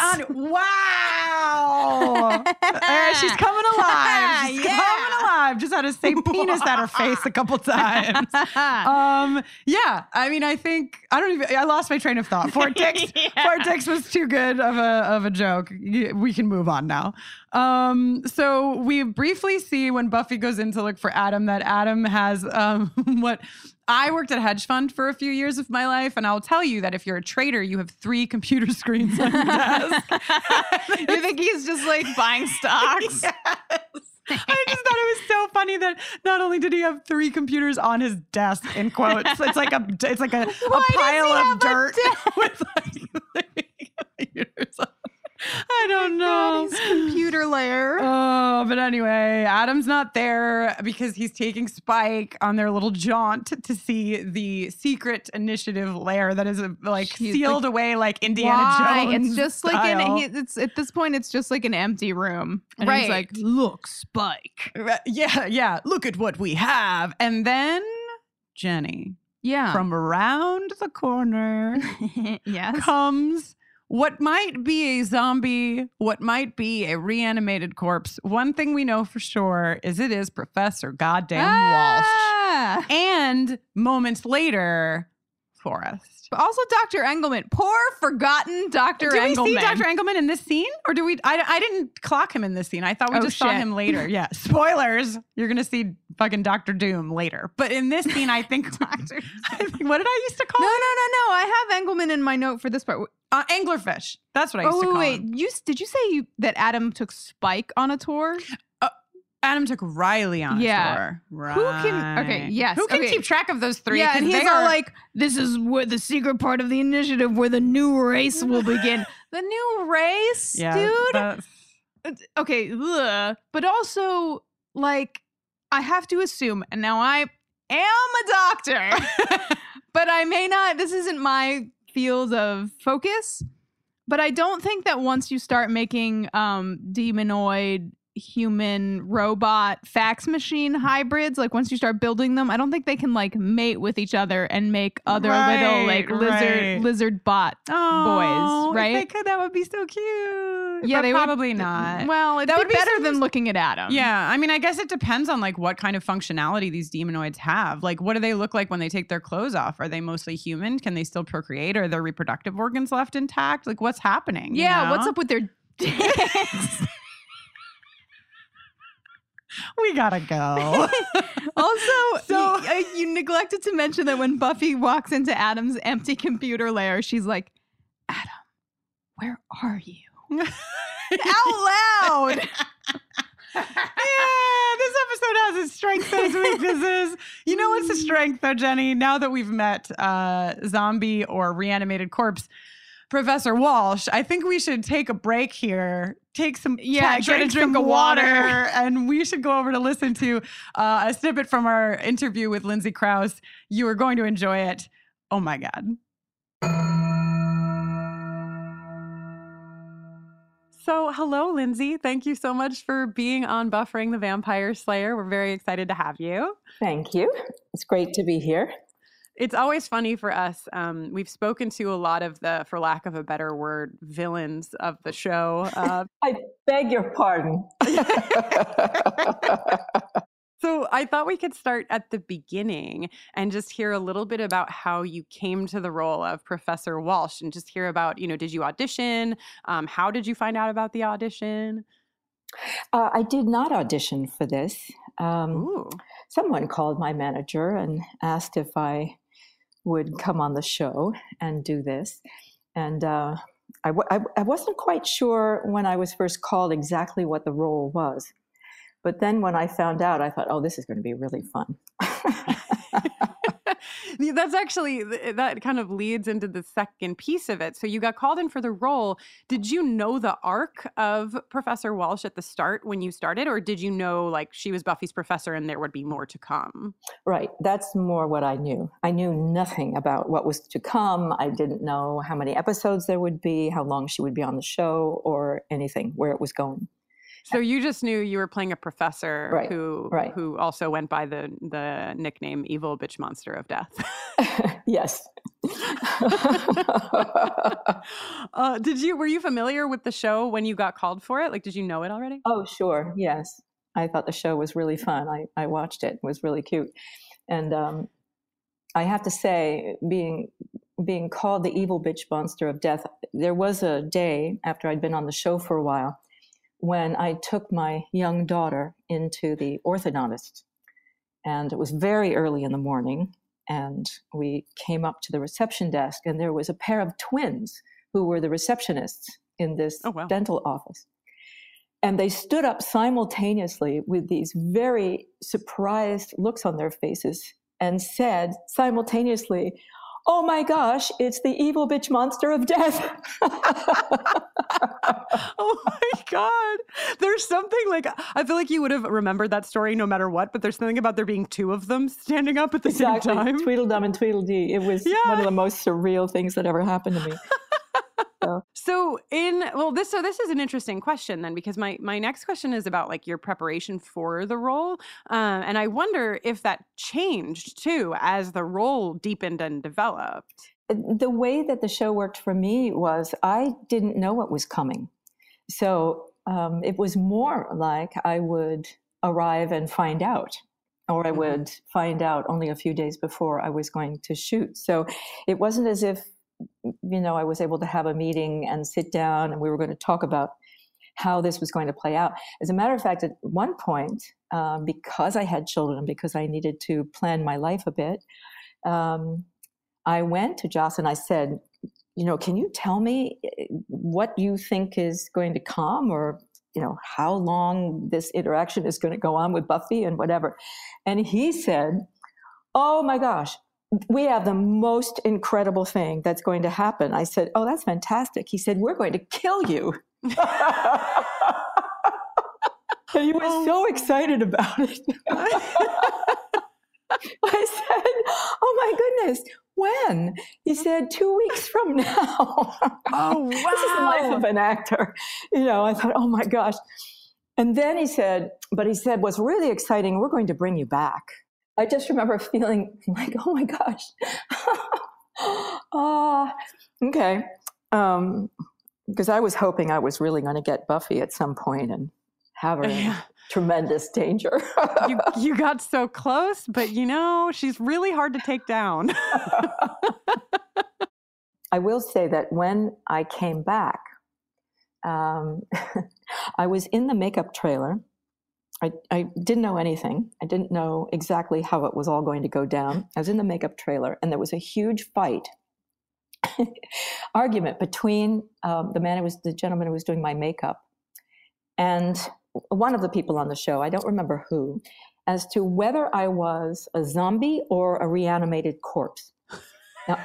S3: wow! She's coming alive. She's
S2: Yeah.
S3: coming alive. Just had to say penis at her face a couple times. Yeah. I mean, I lost my train of thought. Fort Dix.
S2: Yeah.
S3: Fort Dix was too good of a joke. We can move on now. So we briefly see when Buffy goes in to look for Adam that Adam has what I worked at a hedge fund for a few years of my life, and I'll tell you that if you're a trader, you have 3 computer screens on your desk.
S2: You think he's just like buying stocks?
S3: Yes. I just thought it was so funny that not only did he have 3 computers on his desk, in quotes, it's like a
S2: Why does
S3: pile
S2: he
S3: of
S2: have a
S3: dirt
S2: desk?
S3: with like computers on. I don't know.
S2: His computer layer.
S3: Oh, but anyway, Adam's not there because he's taking Spike on their little jaunt to see the secret initiative lair that is like
S2: He's
S3: sealed
S2: like,
S3: away like Indiana
S2: Why?
S3: Jones.
S2: It's just like
S3: style.
S2: it's at this point it's just like an empty room. And
S3: Right.
S2: he's like, look, Spike.
S3: Yeah. Look at what we have. And then Jenny,
S2: Yeah.
S3: from around the corner
S2: yes.
S3: comes what might be a zombie, what might be a reanimated corpse. One thing we know for sure is it is Professor Goddamn Walsh.
S2: Ah!
S3: And moments later, forest.
S2: But also Dr. Engelman. Poor forgotten Dr.
S3: Do
S2: Engelman.
S3: we see Dr. Engelman in this scene? Or do we? I didn't clock him in this scene. I thought we just saw him later. Yeah. Spoilers. You're going to see fucking Dr. Doom later. But in this scene, I think, what did I used to call him?
S2: No. I have Engelman in my note for this part.
S3: Anglerfish. That's what I used to call him.
S2: Did you say that Adam took Spike on a tour?
S3: Adam took Riley on a tour. Right.
S2: Who can? Okay, yes.
S3: Who can keep track of those three?
S2: Yeah, and he's all like, "This is where the secret part of the initiative, where the new race will begin." The new race, dude. Okay, but also like, I have to assume, and now I am a doctor, but I may not. This isn't my field of focus, but I don't think that once you start making demonoid human robot fax machine hybrids, like once you start building them, I don't think they can like mate with each other and make other little like lizard bot boys, right?
S3: If they could, that would be so cute.
S2: Yeah,
S3: but
S2: they
S3: probably not.
S2: Well, that would be better than looking at Adam.
S3: Yeah, I mean, I guess it depends on like what kind of functionality these demonoids have. Like, what do they look like when they take their clothes off? Are they mostly human? Can they still procreate? Are their reproductive organs left intact? Like, what's happening?
S2: Yeah,
S3: you know?
S2: what's up with their dicks?
S3: We gotta go.
S2: Also, you neglected to mention that when Buffy walks into Adam's empty computer lair, she's like, "Adam, where are you?" Out loud.
S3: Yeah, this episode has its strengths and its weaknesses. You know what's the strength, though, Jenny? Now that we've met zombie or reanimated corpse Professor Walsh, I think we should take a break here. Take some, get a drink of water, and we should go over to listen to a snippet from our interview with Lindsay Krause. You are going to enjoy it. Oh my God. So, hello, Lindsay. Thank you so much for being on Buffering the Vampire Slayer. We're very excited to have you.
S5: Thank you. It's great to be here.
S3: It's always funny for us. We've spoken to a lot of the, for lack of a better word, villains of the show.
S5: I beg your pardon.
S3: So I thought we could start at the beginning and just hear a little bit about how you came to the role of Professor Walsh, and just hear about, did you audition? How did you find out about the audition?
S5: I did not audition for this. Someone called my manager and asked if I would come on the show and do this. And I wasn't quite sure when I was first called exactly what the role was. But then when I found out, I thought, oh, this is going to be really fun.
S3: That's actually, that kind of leads into the second piece of it. So you got called in for the role. Did you know the arc of Professor Walsh at the start when you started? Or did you know like she was Buffy's professor and there would be more to come?
S5: Right. That's more what I knew. I knew nothing about what was to come. I didn't know how many episodes there would be, how long she would be on the show, or anything, where it was going.
S3: So you just knew you were playing a professor who also went by the nickname Evil Bitch Monster of Death.
S5: Yes.
S3: Were you familiar with the show when you got called for it? Like, did you know it already?
S5: Oh, sure. Yes. I thought the show was really fun. I watched it. It was really cute. And I have to say, being called the Evil Bitch Monster of Death, there was a day after I'd been on the show for a while when I took my young daughter into the orthodontist. And it was very early in the morning, and we came up to the reception desk, and there was a pair of twins who were the receptionists in this dental office. And they stood up simultaneously with these very surprised looks on their faces and said simultaneously, "Oh my gosh, it's the Evil Bitch Monster of Death."
S3: Oh my God. There's something like, I feel like you would have remembered that story no matter what, but there's something about there being two of them standing up at the same time.
S5: Tweedledum and Tweedledee. It was one of the most surreal things that ever happened to me.
S3: This is an interesting question then, because my next question is about like your preparation for the role. And I wonder if that changed too as the role deepened and developed.
S5: The way that the show worked for me was I didn't know what was coming. So it was more like I would arrive and find out. or I would find out only a few days before I was going to shoot. So it wasn't as if, I was able to have a meeting and sit down and we were going to talk about how this was going to play out. As a matter of fact, at one point, because I had children, because I needed to plan my life a bit, I went to Joss and I said, can you tell me what you think is going to come, or, how long this interaction is going to go on with Buffy and whatever. And he said, oh my gosh, we have the most incredible thing that's going to happen. I said, oh, that's fantastic. He said, we're going to kill you. And he was so excited about it. I said, oh my goodness, when? He said, 2 weeks from now.
S3: Oh, wow.
S5: This is the life of an actor. I thought, oh my gosh. And then he said, what's really exciting, we're going to bring you back. I just remember feeling like, oh my gosh. Okay. Because I was hoping I was really going to get Buffy at some point and have her in tremendous danger.
S3: You got so close, but she's really hard to take down.
S5: I will say that when I came back, I was in the makeup trailer. I didn't know anything. I didn't know exactly how it was all going to go down. I was in the makeup trailer, and there was a huge fight, argument between the gentleman who was doing my makeup and one of the people on the show, I don't remember who, as to whether I was a zombie or a reanimated corpse. Now,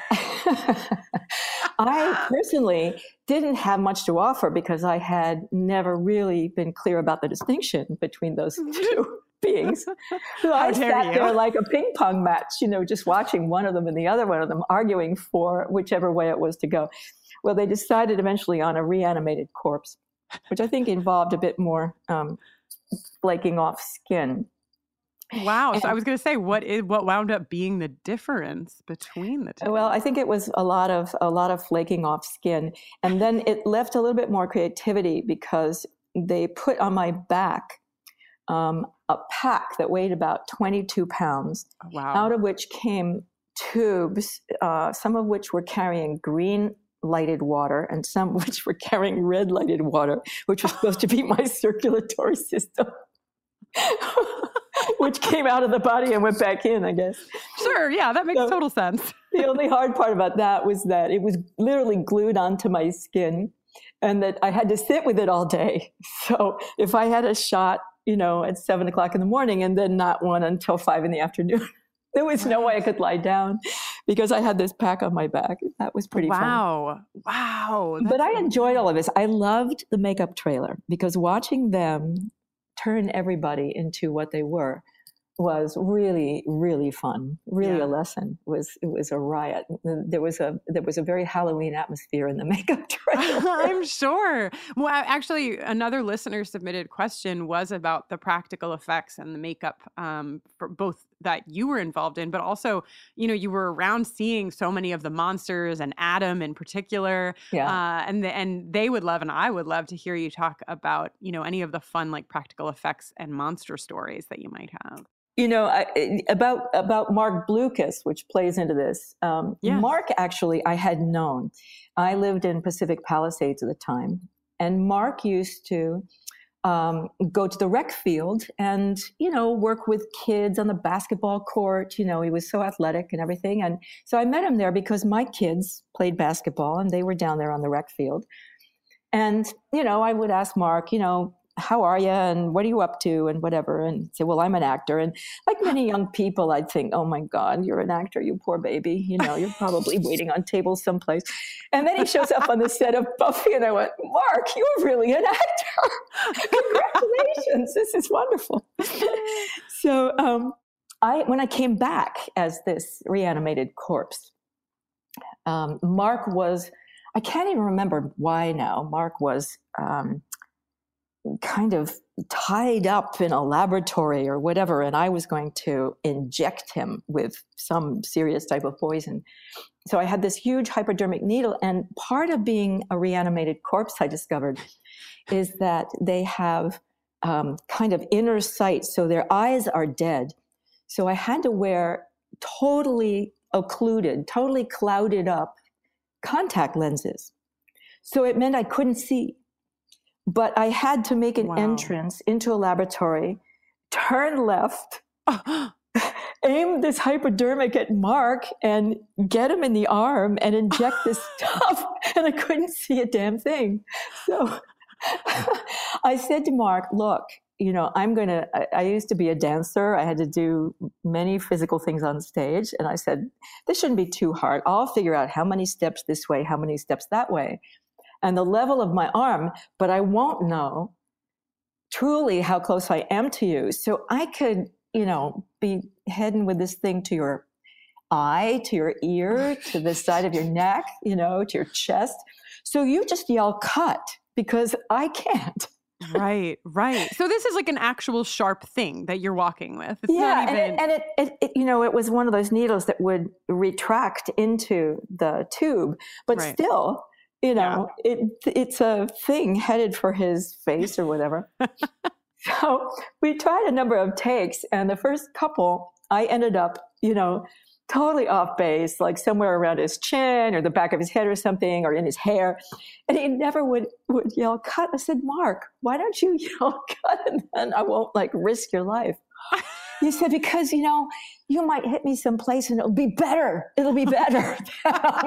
S5: I personally didn't have much to offer because I had never really been clear about the distinction between those two beings. So I sat there like a ping pong match, just watching one of them and the other one of them arguing for whichever way it was to go. Well, they decided eventually on a reanimated corpse, which I think involved a bit more flaking off skin.
S3: Wow. So I was going to say, what wound up being the difference between the two?
S5: Well, I think it was a lot of flaking off skin. And then it left a little bit more creativity because they put on my back a pack that weighed about 22 pounds, out of which came tubes, some of which were carrying green lighted water and some which were carrying red lighted water, which was supposed to be my circulatory system. Which came out of the body and went back in, I guess.
S3: Sure, yeah, that makes total sense.
S5: The only hard part about that was that it was literally glued onto my skin and that I had to sit with it all day. So if I had a shot, at 7:00 in the morning and then not one until 5 p.m, there was no way I could lie down because I had this pack on my back. That was pretty fun.
S3: Wow.
S5: But I enjoyed all of this. I loved the makeup trailer because watching them turn everybody into what they were was really, really fun. Really a lesson. It was a riot. There was a very Halloween atmosphere in the makeup trailer.
S3: I'm sure. Well, actually, another listener submitted question was about the practical effects and the makeup for both that you were involved in, but also, you were around seeing so many of the monsters and Adam in particular. Yeah. And they would love, and I would love to hear you talk about, any of the fun, like practical effects and monster stories that you might have.
S5: About Mark Blucas, which plays into this. Mark, actually, I had known. I lived in Pacific Palisades at the time, and Mark used to go to the rec field and, work with kids on the basketball court. He was so athletic and everything. And so I met him there because my kids played basketball and they were down there on the rec field. And, I would ask Mark, how are you and what are you up to and whatever, and say, well, I'm an actor. And like many young people, I'd think, oh my God, you're an actor, you poor baby. You're probably waiting on tables someplace. And then he shows up on the set of Buffy and I went, Mark, you're really an actor. Congratulations. This is wonderful. So when I came back as this reanimated corpse, Mark was, I can't even remember why now, Mark was kind of tied up in a laboratory or whatever, and I was going to inject him with some serious type of poison. So I had this huge hypodermic needle, and part of being a reanimated corpse, I discovered, is that they have kind of inner sight, so their eyes are dead. So I had to wear totally occluded, totally clouded up contact lenses. So it meant I couldn't see. But I had to make an entrance into a laboratory, turn left, aim this hypodermic at Mark and get him in the arm and inject this stuff. And I couldn't see a damn thing. So I said to Mark, look, you know, I used to be a dancer. I had to do many physical things on stage. And I said, this shouldn't be too hard. I'll figure out how many steps this way, how many steps that way, and the level of my arm, but I won't know truly how close I am to you. So I could, you know, be heading with this thing to your eye, to your ear, to the side of your neck, you know, to your chest. So you just yell cut because I can't.
S3: Right. So this is like an actual sharp thing that you're walking with. It's
S5: yeah,
S3: not even...
S5: and it you know, it was one of those needles that would retract into the tube, but still, you know, it's a thing headed for his face or whatever. So we tried a number of takes, and the first couple, I ended up, you know, totally off base, like somewhere around his chin or the back of his head or something, or in his hair. And he never would yell, cut. I said, Mark, why don't you yell cut? And then I won't like risk your life. He said, because, you know, you might hit me someplace and it'll be better. It'll be better. I'm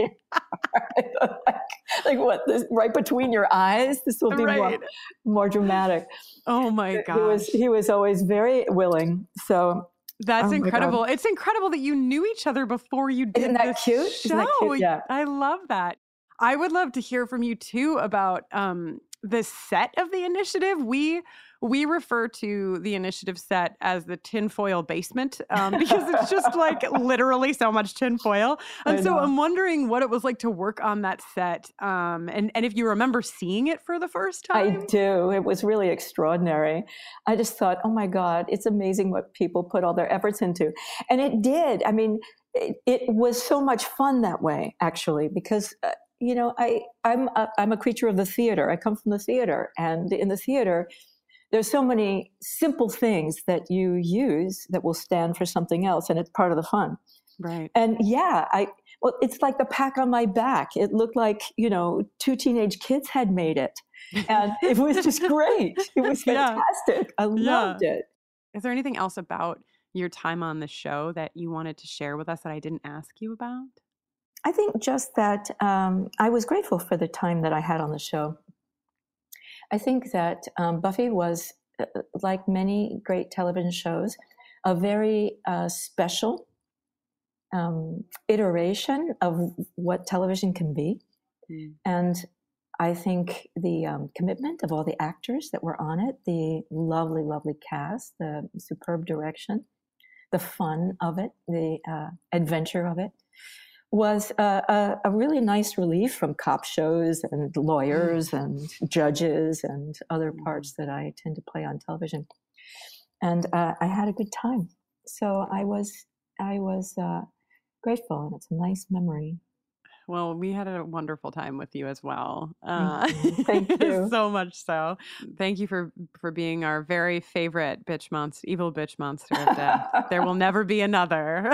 S5: like what, this right between your eyes? This will be more dramatic.
S3: Oh my gosh.
S5: He was always very willing. So
S3: that's incredible. It's incredible that you knew each other before you did
S5: Isn't that cute?
S3: show.
S5: Isn't that cute? Yeah.
S3: I love that. I would love to hear from you too about the set of the initiative. We refer to the initiative set as the tinfoil basement because it's just like literally so much tinfoil. And so I'm wondering what it was like to work on that set and if you remember seeing it for the first time.
S5: I do. It was really extraordinary. I just thought, oh my God, it's amazing what people put all their efforts into. And it did. I mean, it was so much fun that way, actually, because you know, I'm a creature of the theater. I come from the theater, and in the theater, there's so many simple things that you use that will stand for something else, and it's part of the fun.
S3: Right.
S5: And yeah, it's like the pack on my back. It looked like, you know, 2 teenage kids had made it, and it was just great. It was fantastic. I loved it.
S3: Is there anything else about your time on the show that you wanted to share with us that I didn't ask you about?
S5: I think just that I was grateful for the time that I had on the show. I think that Buffy was, like many great television shows, a very special iteration of what television can be. Mm. And I think the commitment of all the actors that were on it, the lovely, lovely cast, the superb direction, the fun of it, the adventure of it, was a really nice relief from cop shows and lawyers and judges and other parts that I tend to play on television. And I had a good time. So I was grateful, and it's a nice memory.
S3: Well, we had a wonderful time with you as well.
S5: Thank you.
S3: So much so. Thank you for being our very favorite evil bitch monster of death. There will never be another.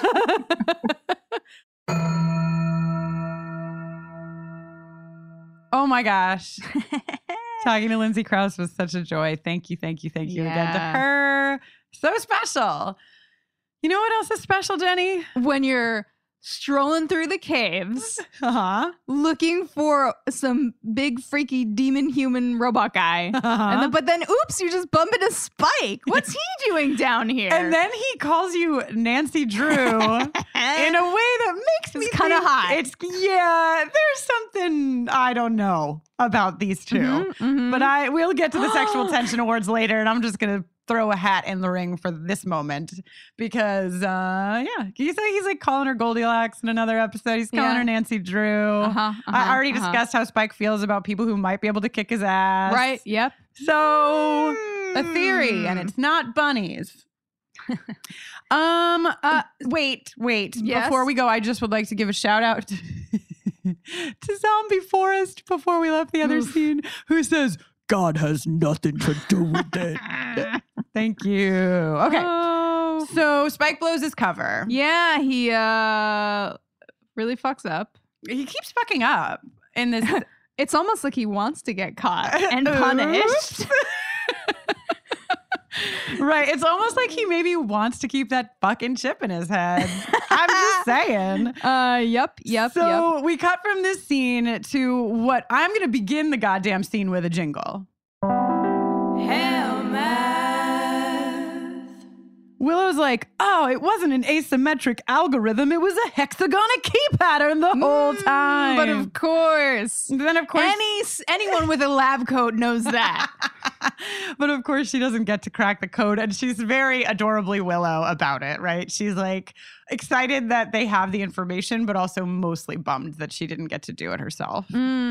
S3: Oh my gosh. Talking to Lindsay Krause was such a joy. Thank you again to her. So special. You know what else is special, Jenny?
S2: When you're strolling through the caves, looking for some big freaky demon human robot guy. But then, oops, you just bump into Spike. What's he doing down here?
S3: And then he calls you Nancy Drew in a way that makes me
S2: kind of hot.
S3: There's something I don't know about these two. But we'll get to the sexual tension awards later, and I'm just going to throw a hat in the ring for this moment because, he's like calling her Goldilocks in another episode. He's calling her Nancy Drew. I already discussed how Spike feels about people who might be able to kick his ass.
S2: Right. Yep.
S3: So a theory, and it's not bunnies. Wait.
S2: Yes?
S3: Before we go, I just would like to give a shout out to Zombie Forest before we left the other scene, who says, God has nothing to do with it. Thank you. Okay. So Spike blows his cover.
S2: Yeah, he really fucks up.
S3: He keeps fucking up in this.
S2: It's almost like he wants to get caught and punished.
S3: Right. It's almost like he maybe wants to keep that fucking chip in his head. I'm just saying.
S2: Yep.
S3: So we cut from this scene to what I'm going to begin the goddamn scene with a jingle.
S4: Hell math.
S3: Willow's like, oh, it wasn't an asymmetric algorithm. It was a hexagonic key pattern the whole time.
S2: But of course.
S3: Then, of course,
S2: anyone with a lab coat knows that.
S3: But of course, she doesn't get to crack the code. And she's very adorably Willow about it, right? She's like excited that they have the information, but also mostly bummed that she didn't get to do it herself.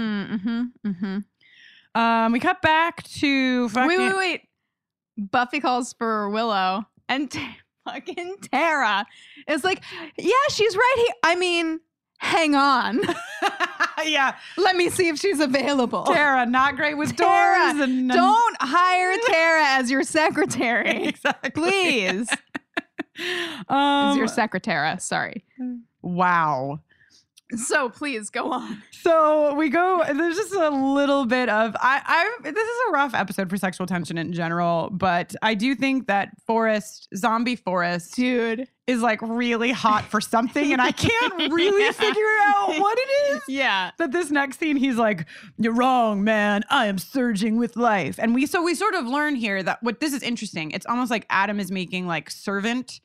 S3: We cut back to fucking...
S2: Wait. Buffy calls for Willow, and fucking Tara is like, yeah, she's right here. I mean, hang on.
S3: Yeah.
S2: Let me see if she's available.
S3: Tara, not great with
S2: Tara,
S3: doors. And
S2: don't hire Tara as your secretary.
S3: Exactly.
S2: Please. As your secretary. Sorry.
S3: Wow.
S2: So please go on.
S3: So we go, there's just a little bit of, this is a rough episode for sexual tension in general, but I do think that Zombie Forrest,
S2: dude,
S3: is like really hot for something, and I can't really figure out what it is.
S2: Yeah.
S3: That this next scene, he's like, you're wrong, man. I am surging with life. And we sort of learn here that what this is interesting. It's almost like Adam is making like servant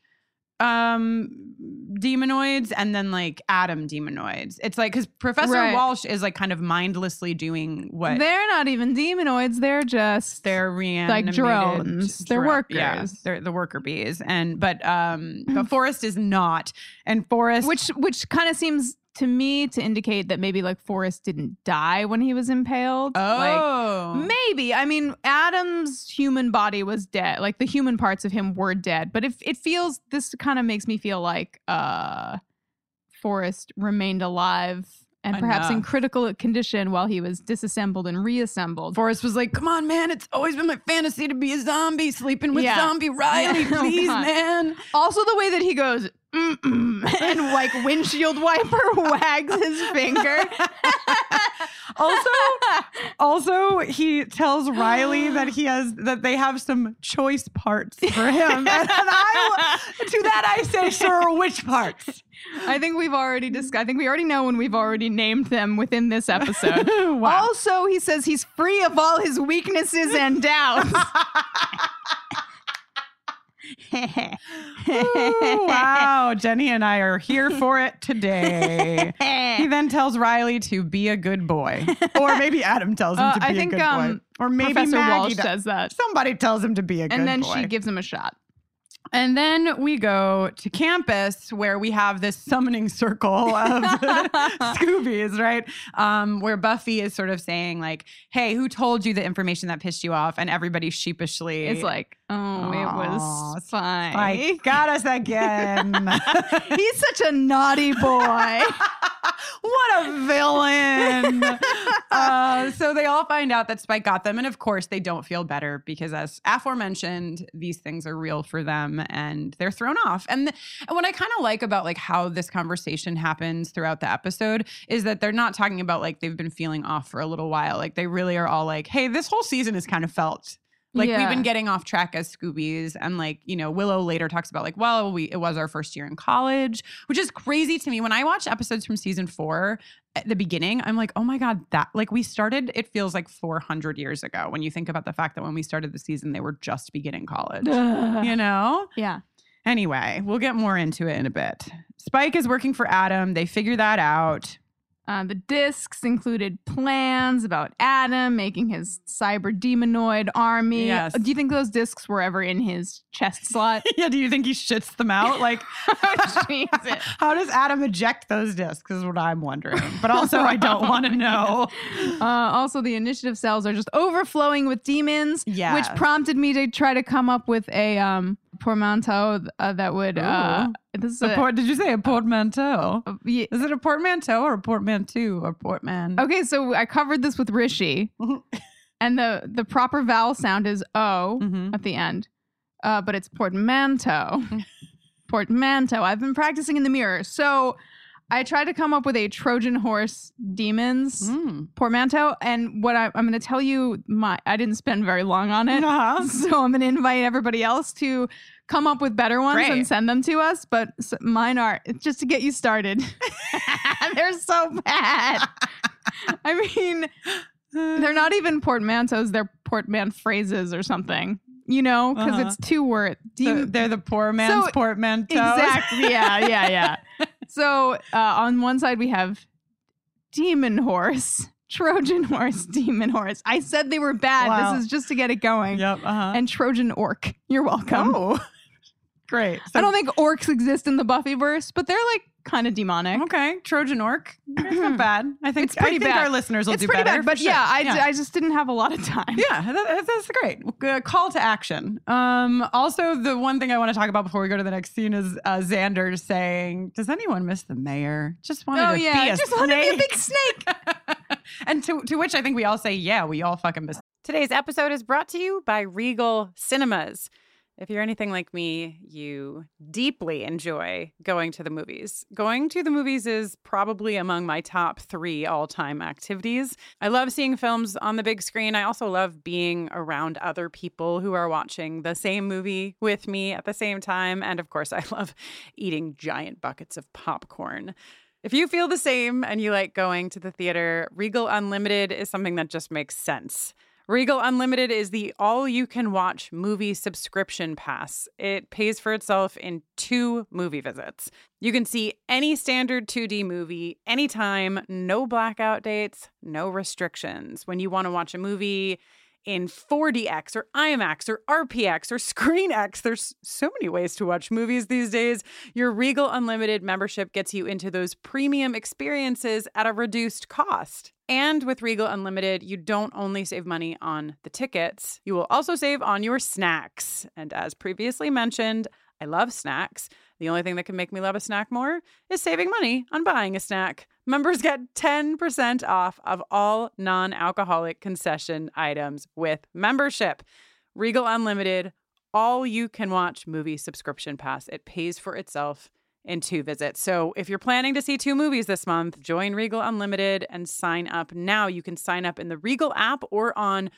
S3: demonoids and then like Adam demonoids. It's like, because Professor Walsh is like kind of mindlessly doing what
S2: they're not even demonoids, they're
S3: reanimated
S2: like drones. They're workers.
S3: Yeah, they're the worker bees. But Forrest is not. And Forrest,
S2: which kind of seems to me to indicate that maybe like Forrest didn't die when he was impaled.
S3: Oh.
S2: Like, maybe. I mean, Adam's human body was dead. Like the human parts of him were dead. But if it feels, this kind of makes me feel like Forrest remained alive and perhaps in critical condition while he was disassembled and reassembled.
S3: Forrest was like, come on, man. It's always been my fantasy to be a zombie, sleeping with zombie Riley, please, man. Also
S2: the way that he goes, and like windshield wiper wags his finger.
S3: Also, he tells Riley that they have some choice parts for him. And I say, sir, which parts?
S2: I think we've already discussed. I think we already know when we've already named them within this episode.
S3: Wow.
S2: Also, he says he's free of all his weaknesses and doubts.
S3: Ooh, wow, Jenny and I are here for it today. He then tells Riley to be a good boy, or maybe Adam tells him to be a good boy, or maybe
S2: Professor
S3: Maggie
S2: Walsh says that.
S3: Somebody tells him to be a good boy,
S2: and then she gives him a shot.
S3: And then we go to campus where we have this summoning circle of Scoobies, right? Where Buffy is sort of saying like, hey, who told you the information that pissed you off? And everybody sheepishly
S2: is like, it was fine.
S3: Spike got us again.
S2: He's such a naughty boy.
S3: What a villain. So they all find out that Spike got them. And of course, they don't feel better because as aforementioned, these things are real for them and they're thrown off. And what I kind of like about like how this conversation happens throughout the episode is that they're not talking about like they've been feeling off for a little while. Like they really are all like, hey, this whole season has kind of felt like we've been getting off track as Scoobies. And like, you know, Willow later talks about like, well, it was our first year in college, which is crazy to me. When I watch episodes from season 4 at the beginning, I'm like, oh my God, that like we started, it feels like 400 years ago when you think about the fact that when we started the season, they were just beginning college, you know?
S2: Yeah.
S3: Anyway, we'll get more into it in a bit. Spike is working for Adam. They figure that out.
S2: The discs included plans about Adam making his cyber demonoid army.
S3: Yes.
S2: Do you think those discs were ever in his chest slot?
S3: Yeah. Do you think he shits them out? Like, how does Adam eject those discs is what I'm wondering. But also, I don't want to know.
S2: Also, the initiative cells are just overflowing with demons,
S3: yeah,
S2: which prompted me to try to come up with a portmanteau that would.
S3: Did you say a portmanteau?
S2: Yeah.
S3: Is it a portmanteau or a portmanteau or portman?
S2: Okay, so I covered this with Rishi, and the proper vowel sound is O at the end, but it's portmanteau. portmanteau. I've been practicing in the mirror. So I tried to come up with a Trojan horse demons portmanteau. And what I'm going to tell you, I didn't spend very long on it. So I'm going to invite everybody else to come up with better ones and send them to us. But mine are just to get you started. They're so bad. I mean, they're not even portmanteaus. They're portman phrases or something. You know, because it's 2 words.
S3: They're the poor man's portmanteau.
S2: Exactly. Yeah. So on one side we have demon horse, Trojan horse, demon horse. I said they were bad. Wow. This is just to get it going.
S3: Yep.
S2: And Trojan orc. You're welcome.
S3: Oh, great. So,
S2: I don't think orcs exist in the Buffyverse, but they're like kind of demonic.
S3: Okay, Trojan orc. It's not bad. I think bad. Our listeners will do better. Bad,
S2: but sure. I just didn't have a lot of time.
S3: Yeah, that's great. Call to action. Also, the one thing I want to talk about before we go to the next scene is Xander saying, "Does anyone miss the mayor? Just wanted to be a
S2: big snake."
S3: And to which I think we all say, "Yeah, we all fucking miss." Today's episode is brought to you by Regal Cinemas. If you're anything like me, you deeply enjoy going to the movies. Going to the movies is probably among my top 3 all-time activities. I love seeing films on the big screen. I also love being around other people who are watching the same movie with me at the same time. And of course, I love eating giant buckets of popcorn. If you feel the same and you like going to the theater, Regal Unlimited is something that just makes sense. Regal Unlimited is the all-you-can-watch movie subscription pass. It pays for itself in 2 movie visits. You can see any standard 2D movie anytime, no blackout dates, no restrictions. When you want to watch a movie in 4DX or IMAX or RPX or ScreenX, there's so many ways to watch movies these days. Your Regal Unlimited membership gets you into those premium experiences at a reduced cost. And with Regal Unlimited, you don't only save money on the tickets, you will also save on your snacks. And as previously mentioned, I love snacks. The only thing that can make me love a snack more is saving money on buying a snack. Members get 10% off of all non-alcoholic concession items with membership. Regal Unlimited, all you can watch movie subscription pass. It pays for itself in 2 visits. So if you're planning to see 2 movies this month, join Regal Unlimited and sign up now. You can sign up in the Regal app or on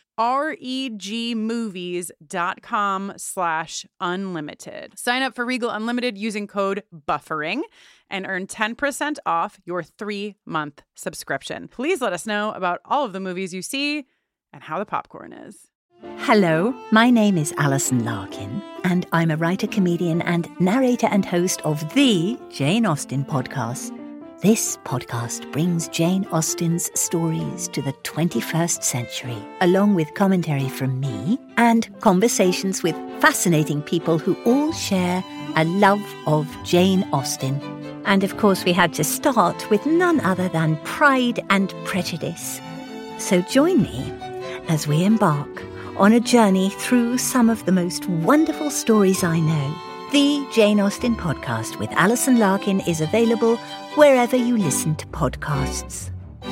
S3: regmovies.com/unlimited. Sign up for Regal Unlimited using code BUFFERING and earn 10% off your 3-month subscription. Please let us know about all of the movies you see and how the popcorn is.
S6: Hello, my name is Alison Larkin, and I'm a writer, comedian, and narrator and host of the Jane Austen podcast. This podcast brings Jane Austen's stories to the 21st century, along with commentary from me and conversations with fascinating people who all share a love of Jane Austen. And of course, we had to start with none other than Pride and Prejudice. So join me as we embark on a journey through some of the most wonderful stories I know. The Jane Austen podcast with Alison Larkin is available wherever you listen to podcasts.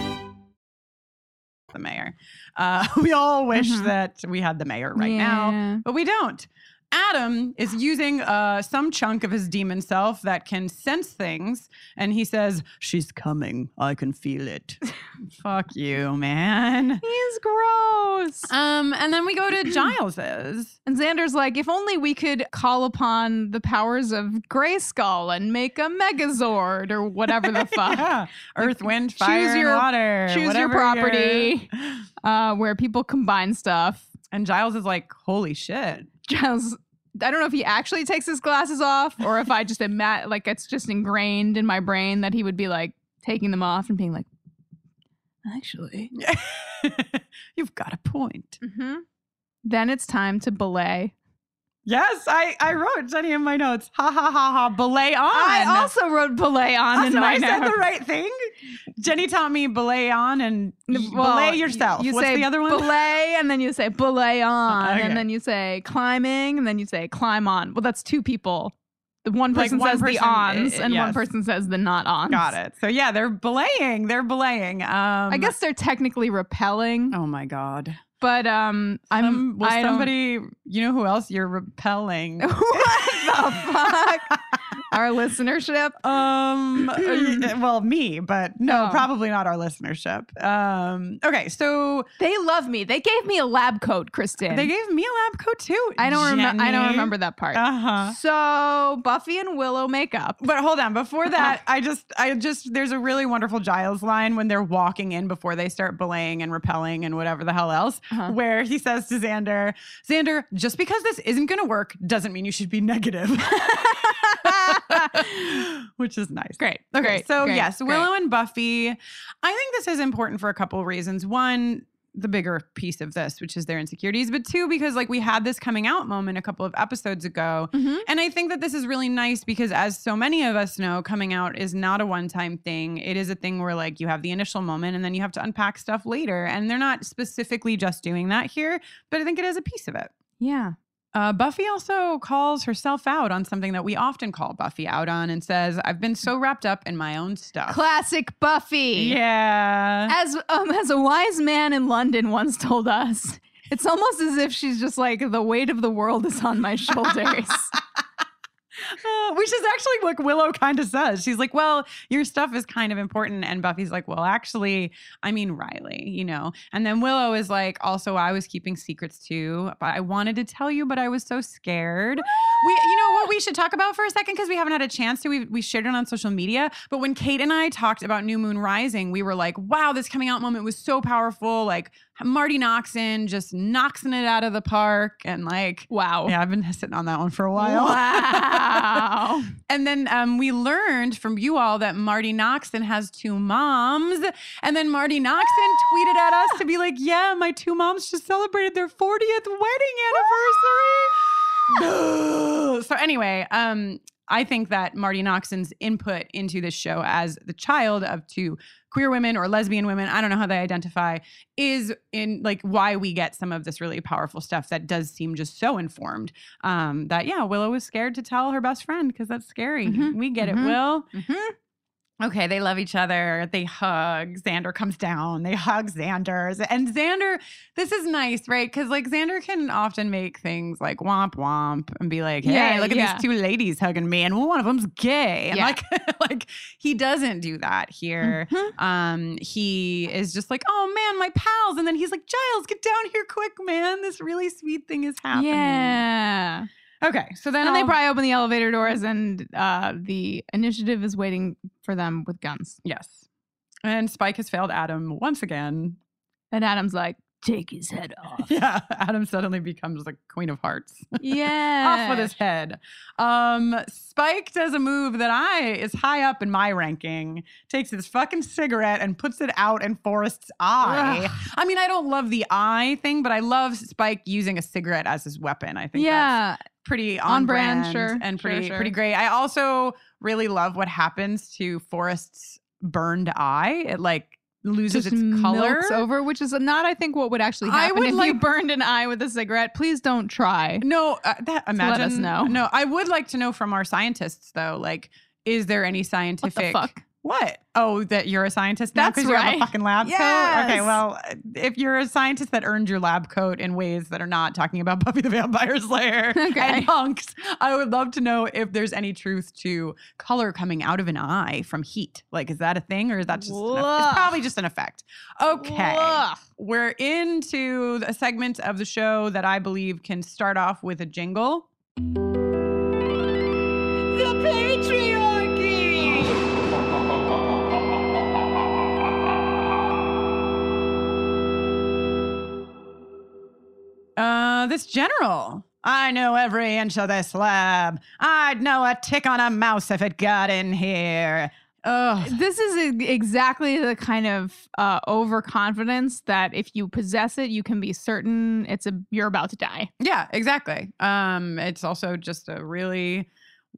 S3: The mayor. We all wish that we had the mayor right now, but we don't. Adam is using some chunk of his demon self that can sense things, and he says, "She's coming. I can feel it." Fuck you, man.
S2: He's gross.
S3: And then we go to Giles's.
S2: And Xander's like, if only we could call upon the powers of Grayskull and make a Megazord or whatever the fuck.
S3: Yeah. Earth, wind, fire, and water.
S2: Choose your property where people combine stuff.
S3: And Giles is like, holy shit.
S2: Giles, I don't know if he actually takes his glasses off or if I just like it's just ingrained in my brain that he would be like taking them off and being like, actually,
S3: you've got a point.
S2: Mm-hmm. Then it's time to belay.
S3: Yes, I wrote Jenny in my notes. Ha ha ha ha, belay on.
S2: I also wrote belay on in my notes.
S3: I said the right thing. Jenny taught me belay on and belay yourself.
S2: You
S3: What's
S2: say
S3: the other one?
S2: Belay, and then you say belay on,
S3: Okay.
S2: and then you say climbing, and then you say climb on. Well, that's 2 people. The one person says the ons, and one person says the not ons.
S3: Got it. So yeah, they're belaying.
S2: I guess they're technically repelling.
S3: Oh my God.
S2: But
S3: somebody, you know who else you're repelling?
S2: What the fuck? Our listenership.
S3: Well, me, but no,
S2: Oh.
S3: probably not our listenership. Okay, so
S2: They love me. They gave me a lab coat, Kristen.
S3: they gave me a lab coat too.
S2: I don't remember. I don't
S3: Jenny.
S2: remember that part.
S3: Uh-huh.
S2: So Buffy and Willow make up.
S3: But hold on, before that, I just there's a really wonderful Giles line when they're walking in before they start belaying and repelling and whatever the hell else,
S2: Uh-huh.
S3: where he says to Xander, just because this isn't going to work doesn't mean you should be negative. Which is nice.
S2: Great.
S3: Okay,
S2: Great.
S3: so
S2: Great.
S3: yes,
S2: Great.
S3: Willow and Buffy. I think this is important for a couple of reasons. One, the bigger piece of this, which is their insecurities, but two, because like we had this coming out moment a couple of episodes ago.
S2: Mhm.
S3: And I think that this is really nice because as so many of us know, coming out is not a one-time thing. It is a thing where like you have the initial moment and then you have to unpack stuff later. And they're not specifically just doing that here, but I think it is a piece of it.
S2: Yeah.
S3: Buffy also calls herself out on something that we often call Buffy out on and says, I've been so wrapped up in my own stuff.
S2: Classic Buffy.
S3: Yeah.
S2: As a wise man in London once told us, it's almost as if she's just like, the weight of the world is on my shoulders.
S3: Which is actually what Willow kind of says. She's like, well, your stuff is kind of important. And Buffy's like, well, actually, I mean, Riley, you know. And then Willow is like, also, I was keeping secrets too. But I wanted to tell you, but I was so scared. You know what we should talk about for a second? Because we haven't had a chance to. We shared it on social media. But when Kate and I talked about New Moon Rising, we were like, wow, this coming out moment was so powerful. Like Marty Noxon just knocking it out of the park. And like,
S2: Wow.
S3: yeah, I've been sitting on that one for a while.
S2: Wow.
S3: And then we learned from you all that Marty Noxon has two moms. And then Marty Noxon tweeted at us to be like, yeah, my two moms just celebrated their 40th wedding anniversary. So anyway, I think that Marty Noxon's input into this show as the child of two queer women or lesbian women, I don't know how they identify, is in like why we get some of this really powerful stuff that does seem just so informed. That yeah, Willow was scared to tell her best friend because that's scary.
S2: Mhm.
S3: We get
S2: Mhm.
S3: it, Will.
S2: Mhm.
S3: Okay, they love each other. They hug. Xander comes down. They hug Xander. And Xander, this is nice, right? Because like Xander can often make things like womp womp and be like, hey,
S2: Yeah,
S3: look at
S2: yeah.
S3: these two ladies hugging me, and one of them's gay. And
S2: Yeah.
S3: like he doesn't do that here.
S2: Mhm.
S3: He is just like, oh man, my pals. And then he's like, Giles, get down here quick, man. This really sweet thing is happening.
S2: Yeah.
S3: Okay, so then
S2: And they
S3: I'll-
S2: probably open the elevator doors and the initiative is waiting for them with guns.
S3: yes. And Spike has failed Adam once again.
S2: And Adam's like, take his head off.
S3: Yeah, Adam suddenly becomes the Queen of Hearts.
S2: Yeah.
S3: Off with his head. Spike does a move that is high up in my ranking. Takes his fucking cigarette and puts it out in Forrest's eye.
S2: Ugh.
S3: I mean, I don't love the eye thing, but I love Spike using a cigarette as his weapon. I think that's
S2: Yeah.
S3: pretty
S2: On brand, sure,
S3: and
S2: sure,
S3: pretty
S2: sure.
S3: pretty great. I also really love what happens to Forrest's burned eye. It like loses
S2: Just
S3: its color.
S2: milks over, which is not, I think, what would actually
S3: I
S2: happen
S3: would
S2: if you
S3: like-
S2: burned an eye with a cigarette. Please don't try.
S3: No, imagine.
S2: us know.
S3: No, I would like to know from our scientists though. Like, is there any
S2: What
S3: scientific?
S2: the fuck?
S3: What? Oh, that you're a scientist now
S2: That's
S3: because you have a
S2: right.
S3: fucking lab coat?
S2: Yes.
S3: Okay, well, if you're a scientist that earned your lab coat in ways that are not talking about Buffy the Vampire Slayer
S2: Okay.
S3: and punks, I would love to know if there's any truth to color coming out of an eye from heat. Like, is that a thing or is that just it's probably just an effect. Okay.
S2: Ugh.
S3: We're into a segment of the show that I believe can start off with a jingle.
S2: The patriarchy.
S3: This general. I know every inch of this lab. I'd know a tick on a mouse if it got in here. Ugh.
S2: This is exactly the kind of overconfidence that if you possess it, you can be certain you're about to die.
S3: Yeah, exactly. It's also just a really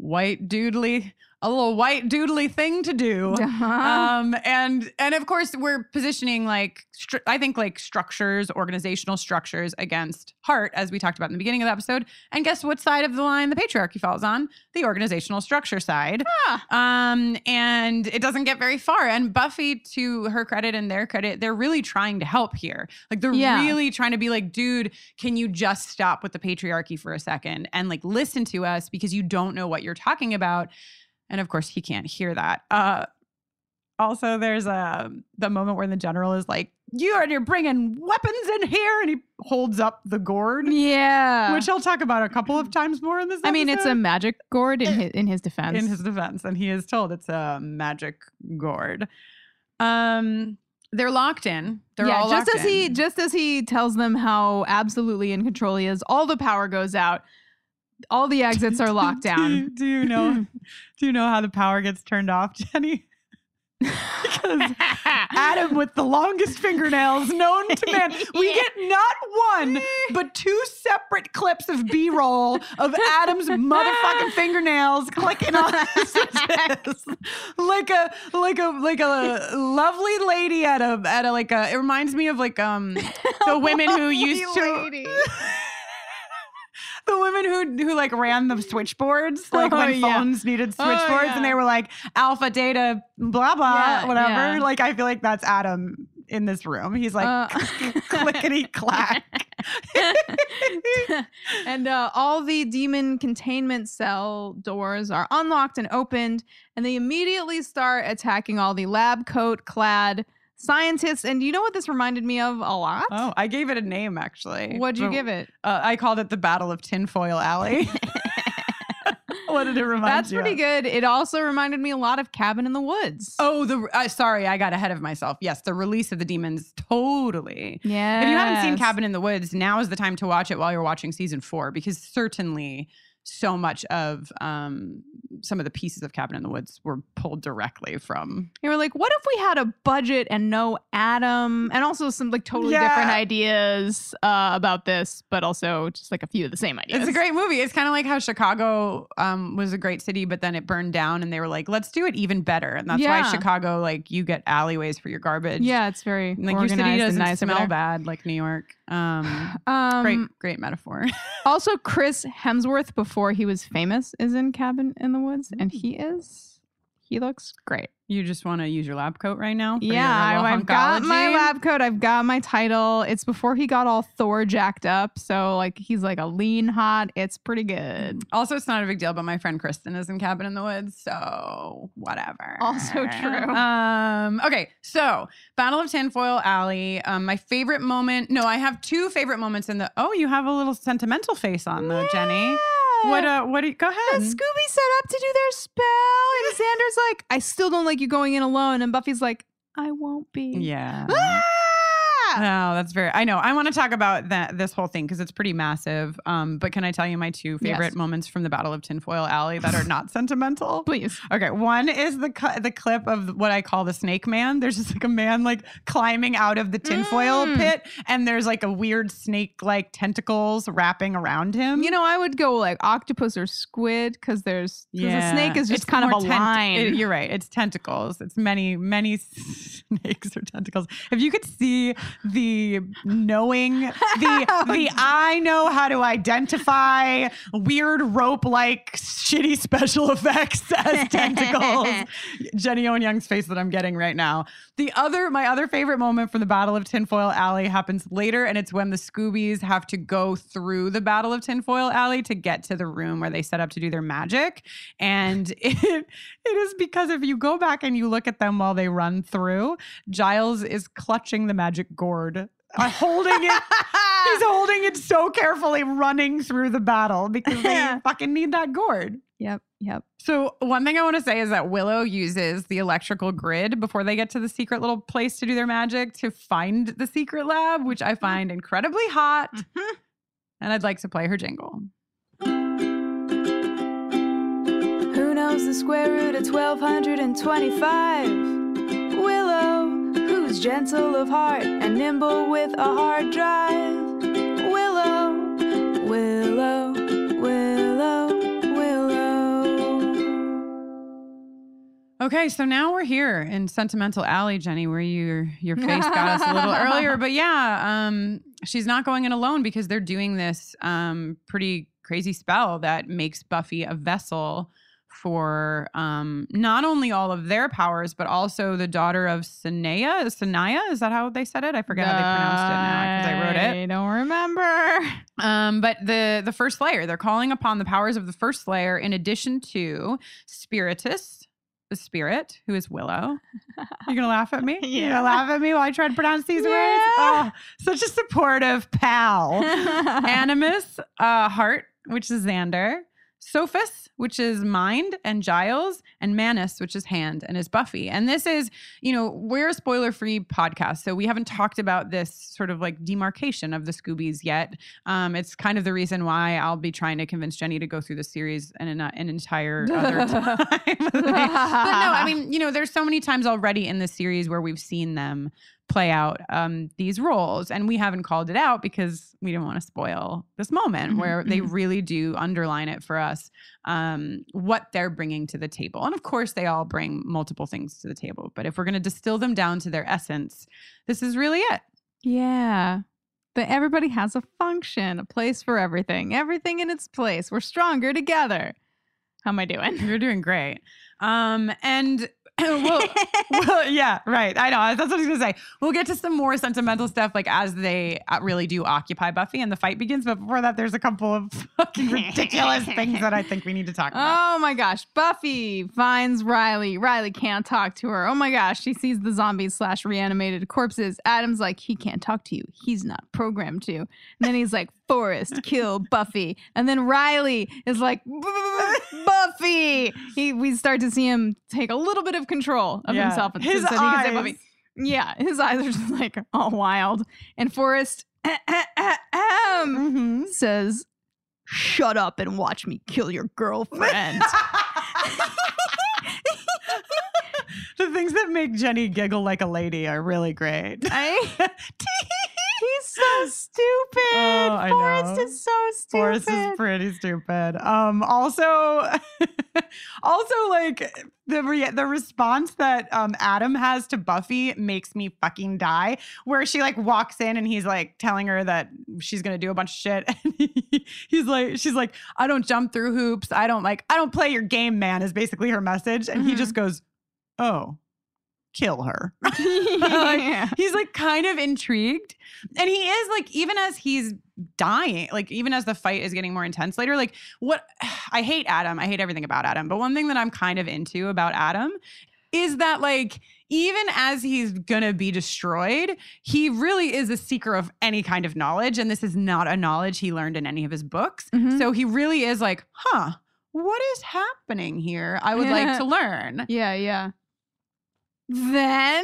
S3: a little white doodly thing to do.
S2: Uh-huh.
S3: And of course we're positioning like I think like organizational structures against heart, as we talked about in the beginning of the episode. And guess what side of the line the patriarchy falls on? The organizational structure side. And it doesn't get very far. And Buffy, to her credit and their credit, they're really trying to help here. Like they're really trying to be like, dude, can you just stop with the patriarchy for a second and like listen to us because you don't know what you're talking about. And of course, he can't hear that. Also, there's the moment where the general is like, you're bringing weapons in here. And he holds up the gourd.
S2: Yeah.
S3: Which I'll talk about a couple of times more in this episode.
S2: I mean, it's a magic gourd in his defense.
S3: In his defense. And he is told it's a magic gourd. They're locked in. They're all locked in.
S2: Just as he tells them how absolutely in control he is, all the power goes out. All the exits are locked down.
S3: Do you know how the power gets turned off, Jenny? Because Adam with the longest fingernails known to man. We get not one, but 2 separate clips of B-roll of Adam's motherfucking fingernails clicking on the switches. like a lovely lady at a like a. It reminds me of like the women who used to. The women who like ran the switchboards, like when phones needed switchboards, and they were like alpha, data, blah blah, whatever. Yeah. Like I feel like that's Adam in this room. He's like clickety clack,
S2: and all the demon containment cell doors are unlocked and opened, and they immediately start attacking all the lab coat clad scientists. And you know what this reminded me of a lot?
S3: Oh, I gave it a name, actually.
S2: What'd you give it?
S3: I called it the Battle of Tinfoil Alley. What did it remind you
S2: That's pretty good. It also reminded me a lot of Cabin in the Woods.
S3: Oh, sorry, I got ahead of myself. Yes, the release of the demons, totally.
S2: Yeah.
S3: If you haven't seen Cabin in the Woods, now is the time to watch it while you're watching season 4, because certainly so much of some of the pieces of Cabin in the Woods were pulled directly from.
S2: You were like, what if we had a budget and no Adam, and also some like totally different ideas about this, but also just like a few of the same ideas.
S3: It's a great movie. It's kind of like how Chicago was a great city, but then it burned down, and they were like, let's do it even better. And that's why Chicago, like, you get alleyways for your garbage.
S2: Yeah, it's very
S3: like
S2: organized,
S3: your city doesn't
S2: and nice
S3: smell bad like New York. Great metaphor.
S2: Also, Chris Hemsworth, before he was famous, is in Cabin in the Woods, and he looks great.
S3: You just want to use your lab coat right now?
S2: Yeah, I've got my lab coat. I've got my title. It's before he got all Thor jacked up. So like he's like a lean hot. It's pretty good.
S3: Also, it's not a big deal, but my friend Kristen is in Cabin in the Woods. So whatever.
S2: Also true.
S3: Okay, so Battle of Tinfoil Alley. My favorite moment. No, I have 2 favorite moments in the. Oh, you have a little sentimental face on though, Jenny. What do you, go ahead.
S2: And Scooby set up to do their spell, and Xander's like, I still don't like you going in alone, and Buffy's like, I won't be.
S3: Yeah. No, that's very. I know. I want to talk about this whole thing because it's pretty massive. But can I tell you my 2 favorite moments from the Battle of Tinfoil Alley that are not sentimental?
S2: Please.
S3: Okay. One is the clip of what I call the Snake Man. There's just like a man like climbing out of the tinfoil pit, and there's like a weird snake-like tentacles wrapping around him.
S2: You know, I would go like octopus or squid because a snake is just kind of a line.
S3: You're right. It's tentacles. It's many snakes or tentacles. If you could see the I know how to identify weird rope-like shitty special effects as tentacles. Jenny Owen Young's face that I'm getting right now. My other favorite moment from the Battle of Tinfoil Alley happens later, and it's when the Scoobies have to go through the Battle of Tinfoil Alley to get to the room where they set up to do their magic. And it is because if you go back and you look at them while they run through, Giles is clutching the magic gourd. Holding it. He's holding it so carefully, running through the battle because they fucking need that gourd.
S2: Yep.
S3: So one thing I want to say is that Willow uses the electrical grid before they get to the secret little place to do their magic to find the secret lab, which I find incredibly hot. Mm-hmm. And I'd like to play her jingle.
S4: Who knows the square root of 1225? Willow, who's gentle of heart and nimble with a hard drive. Willow, Willow, Willow, Willow.
S3: Okay, so now we're here in Sentimental Alley, Jenny, where your face got us a little earlier. But yeah, she's not going in alone because they're doing this pretty crazy spell that makes Buffy a vessel for not only all of their powers, but also the daughter of Sanaya. Is that how they said it? I forget how they pronounced it now because I wrote it.
S2: I don't remember.
S3: But the First Slayer, they're calling upon the powers of the First Slayer in addition to Spiritus, the spirit, who is Willow. You're going to laugh at me?
S2: Yeah.
S3: You're going to laugh at me while I try to pronounce these words? Oh, such a supportive pal. Animus, heart, which is Xander. Sophus, which is mind and Giles, and Manus, which is hand and is Buffy. And this is, we're a spoiler-free podcast, so we haven't talked about this sort of like demarcation of the Scoobies yet. It's kind of the reason why I'll be trying to convince Jenny to go through the series in an entire other time. But no, I mean, there's so many times already in the series where we've seen them play out these roles, and we haven't called it out because we didn't want to spoil this moment where they really do underline it for us, what they're bringing to the table. And of course they all bring multiple things to the table, but if we're going to distill them down to their essence, this is really it.
S2: Yeah. But everybody has a function, a place for everything in its place. We're stronger together. How am I doing?
S3: You're doing great. And well, yeah, right. I know. That's what I was going to say. We'll get to some more sentimental stuff like as they really do occupy Buffy and the fight begins. But before that, there's a couple of fucking ridiculous things that I think we need to talk about.
S2: Oh my gosh. Buffy finds Riley. Riley can't talk to her. Oh my gosh. She sees the zombies / reanimated corpses. Adam's like, he can't talk to you. He's not programmed to. And then he's like, Forrest, kill Buffy. And then Riley is like, Buffy. We start to see him take a little bit of control of himself.
S3: His
S2: so he can say
S3: eyes.
S2: Buffy. Yeah, his eyes are just like all wild. And Forrest says, shut up and watch me kill your girlfriend.
S3: The things that make Jenny giggle like a lady are really great.
S2: He's so stupid.
S3: Oh, I
S2: Forrest
S3: know.
S2: is so stupid.
S3: Forrest is pretty stupid. Also like the response that Adam has to Buffy makes me fucking die. Where she like walks in and he's like telling her that she's gonna do a bunch of shit, and she's like, I don't jump through hoops. I don't play your game, man. Is basically her message, and he just goes, oh. Kill her. He's like kind of intrigued, and he is like, even as he's dying, like even as the fight is getting more intense later, like what I hate Adam. I hate everything about Adam. But one thing that I'm kind of into about Adam is that like even as he's gonna be destroyed, he really is a seeker of any kind of knowledge, and this is not a knowledge he learned in any of his books. So he really is like, what is happening here? I would like to learn.
S2: Yeah. Then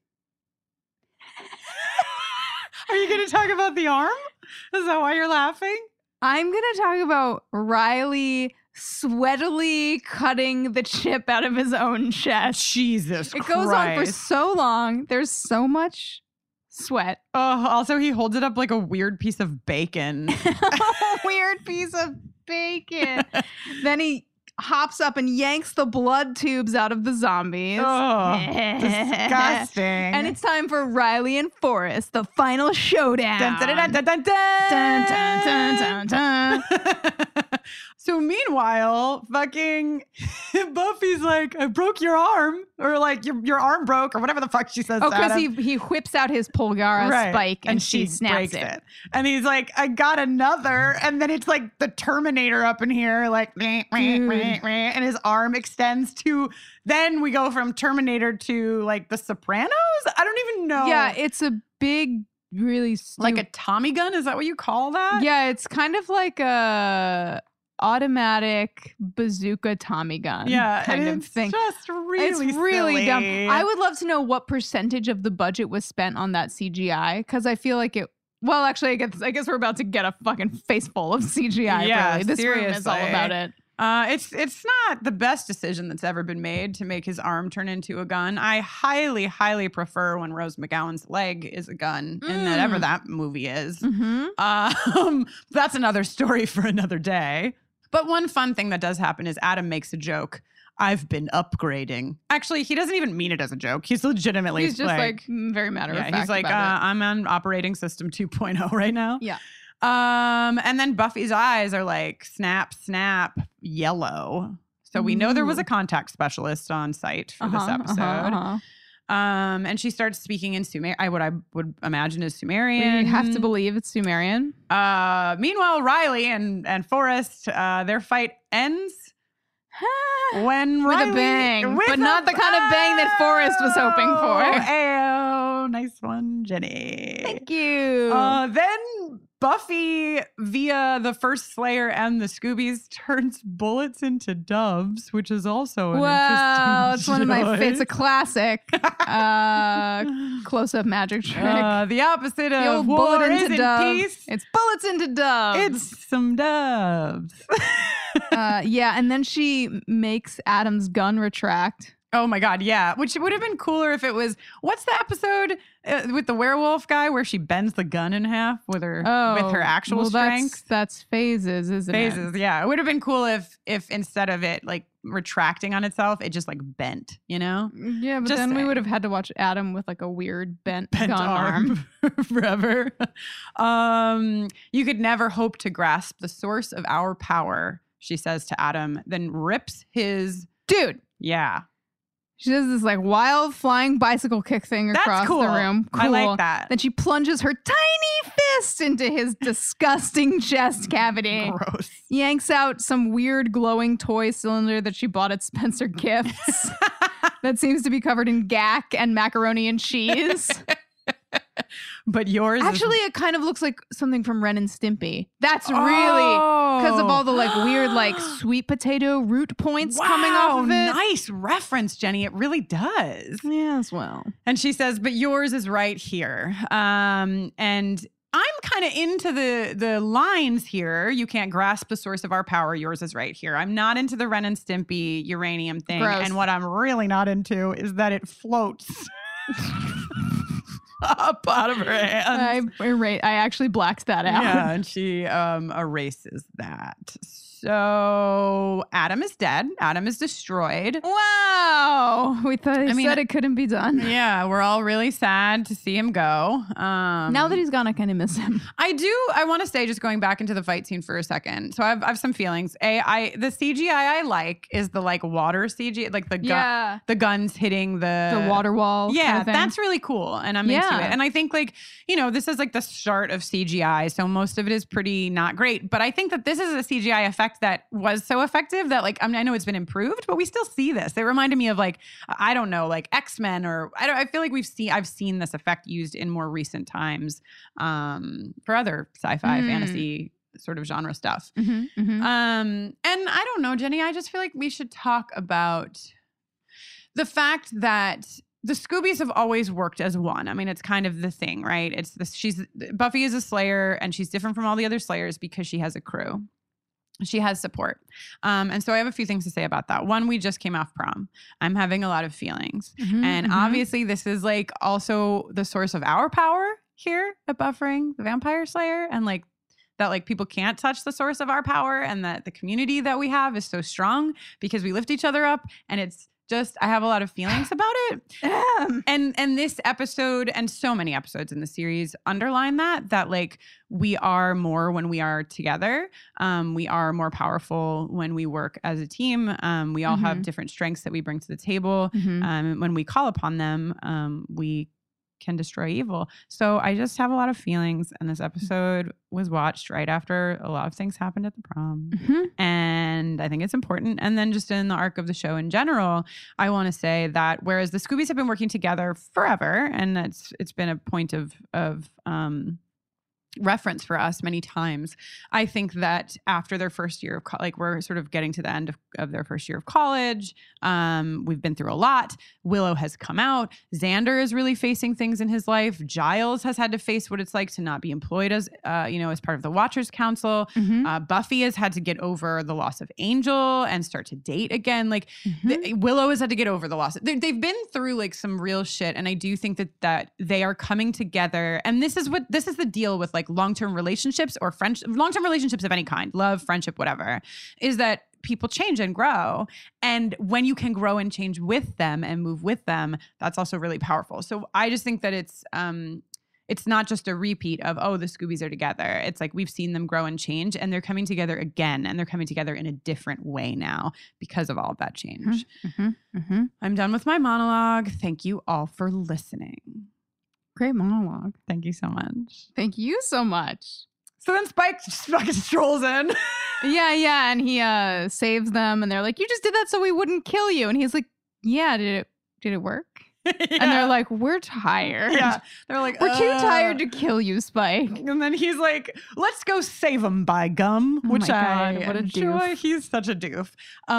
S3: are you going to talk about the arm? Is that why you're laughing?
S2: I'm going to talk about Riley sweatily cutting the chip out of his own chest.
S3: Jesus Christ.
S2: It goes on for so long. There's so much sweat.
S3: Oh, also he holds it up like a weird piece of bacon.
S2: A weird piece of bacon. Then he hops up and yanks the blood tubes out of the zombies.
S3: Oh, disgusting.
S2: And it's time for Riley and Forrest, the final showdown.
S3: Dun, dun, dun, dun, dun, dun.
S2: Dun, dun, dun, dun, dun.
S3: So meanwhile, fucking Buffy's like, I broke your arm, or like your arm broke, or whatever the fuck she says.
S2: Oh, because he whips out his Pulgara spike and she snaps
S3: breaks it. And he's like, I got another. And then it's like the Terminator up in here, like, meh, meh, meh, meh, and his arm extends to. Then we go from Terminator to like The Sopranos. I don't even know.
S2: Yeah, it's a big, really
S3: like a Tommy gun. Is that what you call that?
S2: Yeah, it's kind of like a automatic bazooka Tommy gun kind of thing.
S3: Just really
S2: it's really
S3: silly.
S2: dumb. I would love to know what percentage of the budget was spent on that CGI, because I feel like it. Well, actually, I guess we're about to get a fucking face full of CGI.
S3: Yeah,
S2: really. This
S3: seriously.
S2: room is all about it.
S3: It's not the best decision that's ever been made to make his arm turn into a gun. I highly, highly prefer when Rose McGowan's leg is a gun in whatever that movie is. That's another story for another day. But one fun thing that does happen is Adam makes a joke. I've been upgrading. Actually, he doesn't even mean it as a joke. He's legitimately
S2: He's just like very matter of fact.
S3: He's like, I'm on operating system 2.0 right now.
S2: Yeah.
S3: And then Buffy's eyes are like snap, snap, yellow. So we know there was a contact specialist on site for this episode. And she starts speaking in what I would imagine is Sumerian.
S2: We have to believe it's Sumerian.
S3: Meanwhile, Riley and Forrest, their fight ends when
S2: With
S3: Riley,
S2: a bang, but not the kind of bang that Forrest was hoping for.
S3: Oh, nice one, Jenny.
S2: Thank you.
S3: Then Buffy, via the First Slayer and the Scoobies, turns bullets into doves, which is also an
S2: wow,
S3: interesting
S2: it's one of my
S3: choice.
S2: It's a classic close-up magic trick.
S3: The opposite
S2: The
S3: of
S2: old
S3: war
S2: bullet into
S3: isn't
S2: dove.
S3: peace.
S2: It's bullets into doves.
S3: It's some doves.
S2: Yeah, and then she makes Adam's gun retract.
S3: Oh my God, yeah. Which would have been cooler if it was, what's the episode with the werewolf guy where she bends the gun in half with her actual strength?
S2: That's phases, isn't it?
S3: Phases, yeah. It would have been cool if instead of it like retracting on itself, it just like bent, you know?
S2: Yeah, but
S3: Just
S2: then we
S3: saying.
S2: would have had to watch Adam with like a weird bent gun
S3: arm forever. You could never hope to grasp the source of our power, she says to Adam, then rips his...
S2: Dude.
S3: Yeah.
S2: She does this like wild flying bicycle kick thing across
S3: cool.
S2: the room. Cool.
S3: I like that.
S2: Then she plunges her tiny fist into his disgusting chest cavity.
S3: Gross.
S2: Yanks out some weird glowing toy cylinder that she bought at Spencer Gifts that seems to be covered in gack and macaroni and cheese.
S3: But yours
S2: Actually, it kind of looks like something from Ren and Stimpy. That's really because of all the like weird like sweet potato root points coming off of it.
S3: Nice reference, Jenny. It really does.
S2: Yes, well.
S3: And she says, but yours is right here. And I'm kind of into the lines here. You can't grasp the source of our power. Yours is right here. I'm not into the Ren and Stimpy uranium thing.
S2: Gross.
S3: And what I'm really not into is that it floats up out of her hands.
S2: I actually blacked that out.
S3: Yeah, and she erases that. So Adam is dead. Adam is destroyed.
S2: Wow. We thought he said it couldn't be done.
S3: Yeah, we're all really sad to see him go.
S2: Now that he's gone, I kind of miss him.
S3: I want to say, just going back into the fight scene for a second. So I have some feelings. The CGI I like is the like water CGI, like the guns hitting the
S2: water wall.
S3: Yeah,
S2: kind of thing.
S3: that's really cool. And I'm into it. And I think like, this is like the start of CGI. So most of it is pretty not great. But I think that this is a CGI effect that was so effective that like, I know it's been improved, but we still see this. It reminded me of like, I don't know, like X-Men I feel like I've seen this effect used in more recent times for other sci-fi fantasy sort of genre stuff. And I don't know, Jenny, I just feel like we should talk about the fact that the Scoobies have always worked as one. I mean, it's kind of the thing, right? It's this. Buffy is a Slayer, and she's different from all the other Slayers because she has a crew. She has support. And so I have a few things to say about that. One, we just came off prom. I'm having a lot of feelings. And obviously this is like also the source of our power here at Buffering the Vampire Slayer. And like that like people can't touch the source of our power, and that the community that we have is so strong because we lift each other up. And it's just, I have a lot of feelings about it. And this episode and so many episodes in the series underline that like we are more when we are together. We are more powerful when we work as a team. We all have different strengths that we bring to the table. When we call upon them, we can destroy evil. So I just have a lot of feelings, and this episode was watched right after a lot of things happened at the prom. And I think it's important. And then just in the arc of the show in general, I want to say that whereas the Scoobies have been working together forever, and it's been a point of reference for us many times, I think that after their first year of like we're sort of getting to the end of their first year of college, we've been through a lot. Willow has come out. Xander is really facing things in his life. Giles has had to face what it's like to not be employed as as part of the Watchers Council. Buffy has had to get over the loss of Angel and start to date again. Like Willow has had to get over the loss. They've been through like some real shit, and I do think that they are coming together. And this is the deal with like long-term relationships or long-term relationships of any kind, love, friendship, whatever, is that people change and grow. And when you can grow and change with them and move with them, that's also really powerful. So I just think that it's it's not just a repeat of, oh, the Scoobies are together. It's like we've seen them grow and change, and they're coming together again, and they're coming together in a different way now because of all of that change. I'm done with my monologue. Thank you all for listening.
S2: Great monologue.
S3: Thank you so much.
S2: Thank you so much.
S3: So then Spike just fucking strolls in.
S2: Yeah, and he saves them, and they're like, "You just did that so we wouldn't kill you." And he's like, "Yeah, did it work?"
S3: Yeah.
S2: And they're like, "We're tired.
S3: Yeah, they're like,
S2: We're too tired to kill you, Spike."
S3: And then he's like, "Let's go save him, by gum,"
S2: Oh
S3: which
S2: my
S3: I
S2: God, what a
S3: enjoy.
S2: doof.
S3: He's such a doof.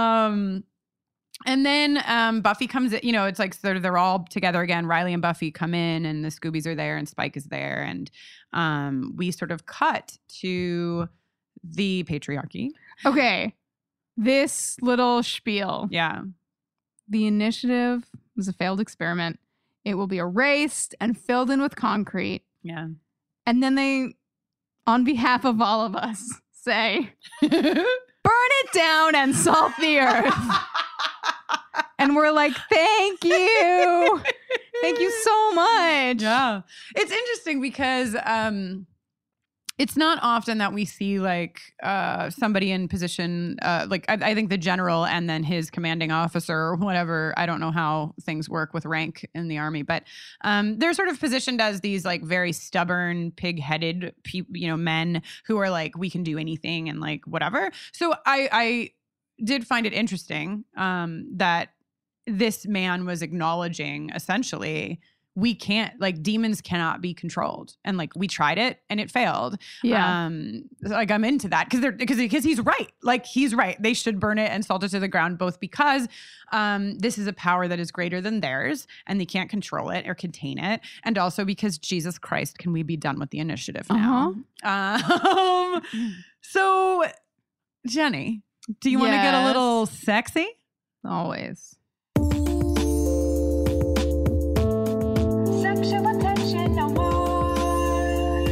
S3: And then Buffy comes in, you know, it's like they're all together again. Riley and Buffy come in, and the Scoobies are there, and Spike is there. And we sort of cut to the patriarchy.
S2: Okay, this little spiel.
S3: Yeah.
S2: The initiative was a failed experiment. It will be erased and filled in with concrete.
S3: Yeah.
S2: And then they, on behalf of all of us, say, burn it down and salt the earth. And we're like, thank you. Thank you so much.
S3: Yeah. It's interesting because it's not often that we see like somebody in position, like I think the general and then his commanding officer or whatever. I don't know how things work with rank in the army, but they're sort of positioned as these like very stubborn, pig-headed men who are like, we can do anything and like whatever. So I did find it interesting that this man was acknowledging essentially we can't, like, demons cannot be controlled, and like we tried it and it failed.
S2: Yeah.
S3: Like I'm into that because he's right. Like he's right. They should burn it and salt it to the ground, both because this is a power that is greater than theirs and they can't control it or contain it, and also because Jesus Christ, can we be done with the initiative now? So Jenny, do you want to get a little sexy?
S2: Always.
S4: Sexual Attention Award.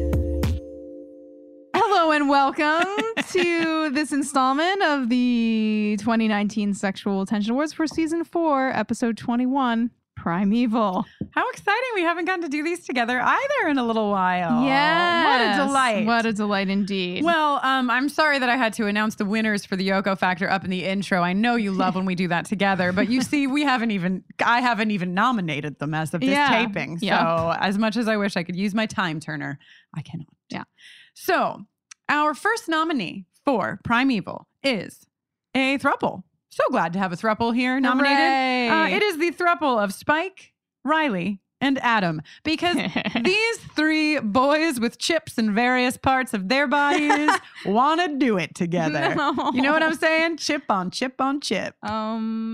S2: Hello and welcome to this installment of the 2019 Sexual Attention Awards for Season 4, Episode 21, Primeval.
S3: How exciting. We haven't gotten to do these together either in a little while.
S2: Yes.
S3: What a delight.
S2: What a delight indeed.
S3: Well, I'm sorry that I had to announce the winners for the Yoko Factor up in the intro. I know you love when we do that together, but you see, I haven't even nominated them as of this taping. So as much as I wish I could use my time turner, I cannot.
S2: Yeah.
S3: So our first nominee for Primeval is a throuple. So glad to have a throuple here nominated.
S2: Hooray.
S3: It is the throuple of Spike, Riley, and Adam, because these three boys with chips in various parts of their bodies want to do it together.
S2: No.
S3: You know what I'm saying? Chip on chip on chip. How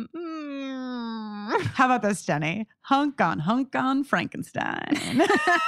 S3: about this, Jenny? Hunk on Frankenstein.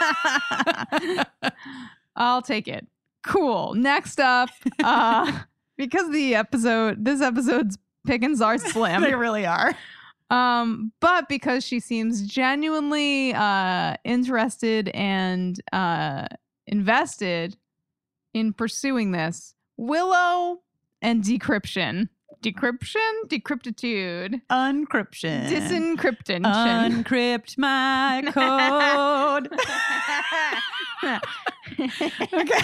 S2: I'll take it. Cool. Next up, because this episode's pickings are slim.
S3: They really are.
S2: But because she seems genuinely interested and invested in pursuing this, Willow and Decryption. Decryptitude.
S3: Uncryption.
S2: Disencryption.
S3: Uncrypt my code. Okay.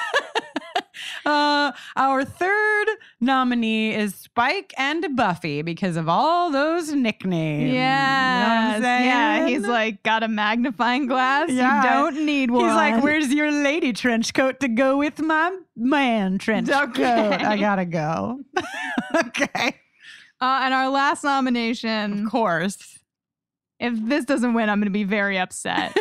S3: Our third nominee is Spike and Buffy because of all those nicknames.
S2: Yes.
S3: You know what I'm saying?
S2: Yeah. He's like, got a magnifying glass.
S3: Yeah.
S2: You don't need one.
S3: He's like, where's your lady trench coat to go with my man trench coat? I gotta go. Okay.
S2: And our last nomination,
S3: Of course.
S2: if this doesn't win, I'm going to be very upset,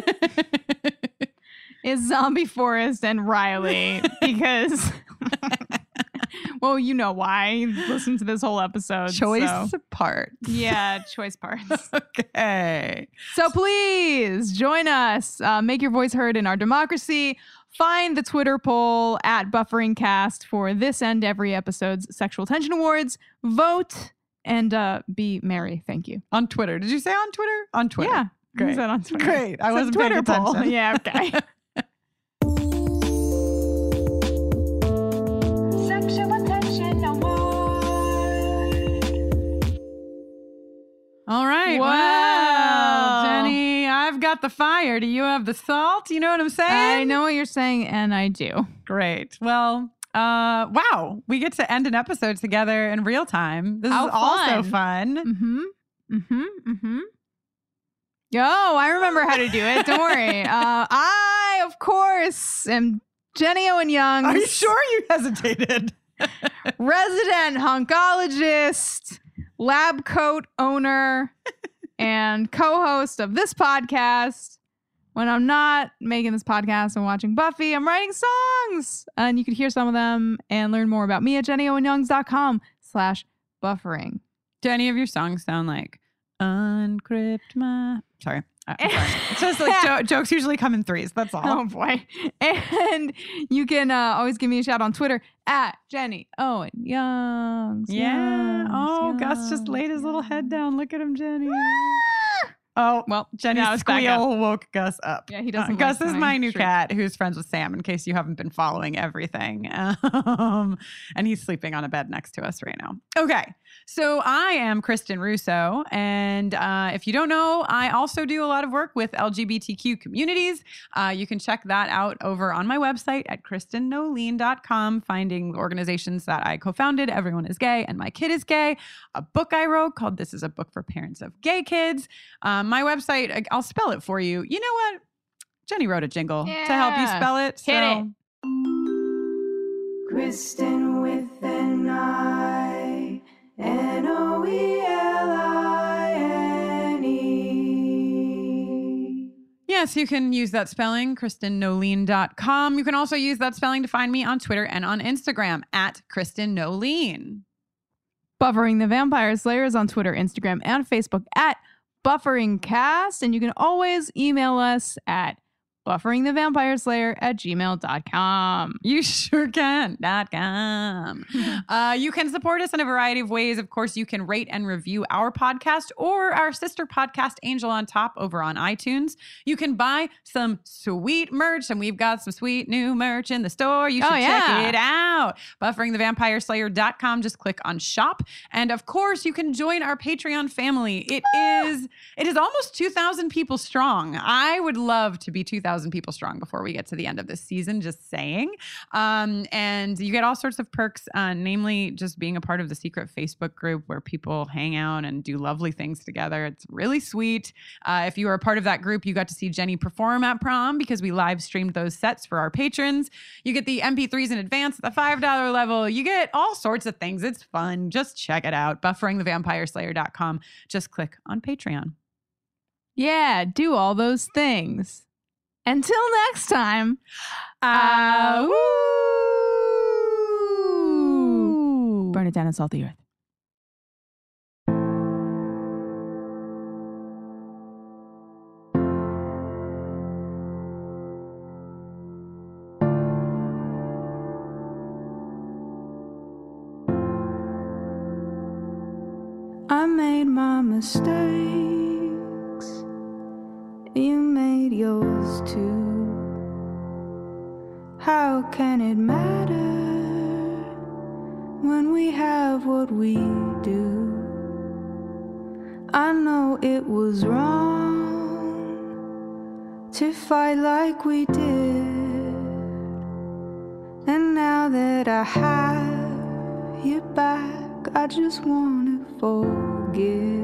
S2: is Zombie Forest and Riley because, well, you know why. Listen to this whole episode.
S3: Choice
S2: so.
S3: parts.
S2: Yeah, choice parts.
S3: Okay.
S2: So please join us. Make your voice heard in our democracy. Find the Twitter poll at BufferingCast for this and every episode's Sexual Tension Awards. Vote and be merry. Thank you.
S3: On Twitter. Did you say on Twitter? On Twitter.
S2: Yeah.
S3: Great.
S2: Is that on Twitter?
S3: Great. I
S2: It's a
S3: wasn't paying
S2: Twitter poll.
S3: attention.
S2: Yeah, okay.
S4: Sexual Attention Award.
S3: All right.
S2: Wow.
S3: Well, Jenny, I've got got the fire. Do you have the salt? You know what I'm saying?
S2: I know what you're saying, and I do.
S3: Great. Well, wow. We get to end an episode together in real time. This
S2: How
S3: is also fun.
S2: Yo, I remember how to do it. Don't worry. I, of course, am Jenny Owen Young.
S3: Are you sure you hesitated?
S2: Resident hunkologist, lab coat owner, and co-host of this podcast. When I'm not making this podcast and watching Buffy, I'm writing songs. And you can hear some of them and learn more about me at jennyowenyoungs.com/buffering.
S3: Do any of your songs sound like uncrypt my... Sorry. I'm sorry. It's just like jokes usually come in threes. That's all.
S2: Oh, boy. And you can always give me a shout on Twitter at Jenny Owen Youngs.
S3: Yeah.
S2: Youngs,
S3: Gus just laid his little head down. Look at him, Jenny.
S2: Oh, well,
S3: Jenny's
S2: now it's back up.
S3: squeal woke Gus up.
S2: Yeah, he doesn't
S3: Gus
S2: like
S3: is
S2: when
S3: my
S2: I
S3: new
S2: shriek.
S3: cat who's friends with Sam, in case you haven't been following everything. And he's sleeping on a bed next to us right now. Okay. So I am Kristen Russo. And if you don't know, I also do a lot of work with LGBTQ communities. You can check that out over on my website at KristenNoline.com, finding organizations that I co-founded, Everyone is Gay and My Kid is Gay, a book I wrote called This is a Book for Parents of Gay Kids. My website, I'll spell it for you. You know what? Jenny wrote a jingle to help you spell it.
S2: Hit it.
S4: Kristen with an I, Noeline.
S3: Yes, you can use that spelling, KristenNoline.com. You can also use that spelling to find me on Twitter and on Instagram at KristenNoline.
S2: Buffering the Vampire Slayer is on Twitter, Instagram, and Facebook at BufferingCast. And you can always email us at bufferingthevampireslayer@gmail.com.
S3: You sure can. .com. You can support us in a variety of ways. Of course, you can rate and review our podcast or our sister podcast, Angel on Top, over on iTunes. You can buy some sweet merch, and we've got some sweet new merch in the store. You should check it out. Bufferingthevampireslayer.com. Just click on shop. And of course, you can join our Patreon family. It is almost 2,000 people strong. I would love to be 2,000 people strong before we get to the end of this season, just saying. And you get all sorts of perks, namely just being a part of the secret Facebook group where people hang out and do lovely things together. It's really sweet. If you were a part of that group, you got to see Jenny perform at prom because we live streamed those sets for our patrons. You get the MP3s in advance at the $5 level. You get all sorts of things. It's fun. Just check it out. Bufferingthevampireslayer.com. Just click on Patreon.
S2: Yeah, do all those things. Until next time. Burn it down and salt the earth.
S4: I made my mistakes, you made yours too. How can it matter when we have what we do? I know it was wrong to fight like we did, and now that I have you back, I just wanna forgive.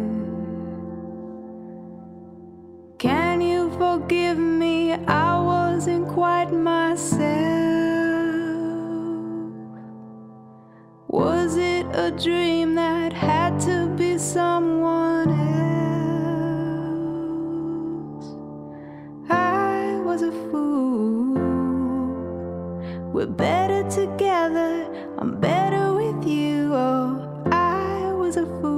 S4: Can you forgive me? I wasn't quite myself. Was it a dream that had to be someone else? I was a fool. We're better together. I'm better with you. Oh, I was a fool.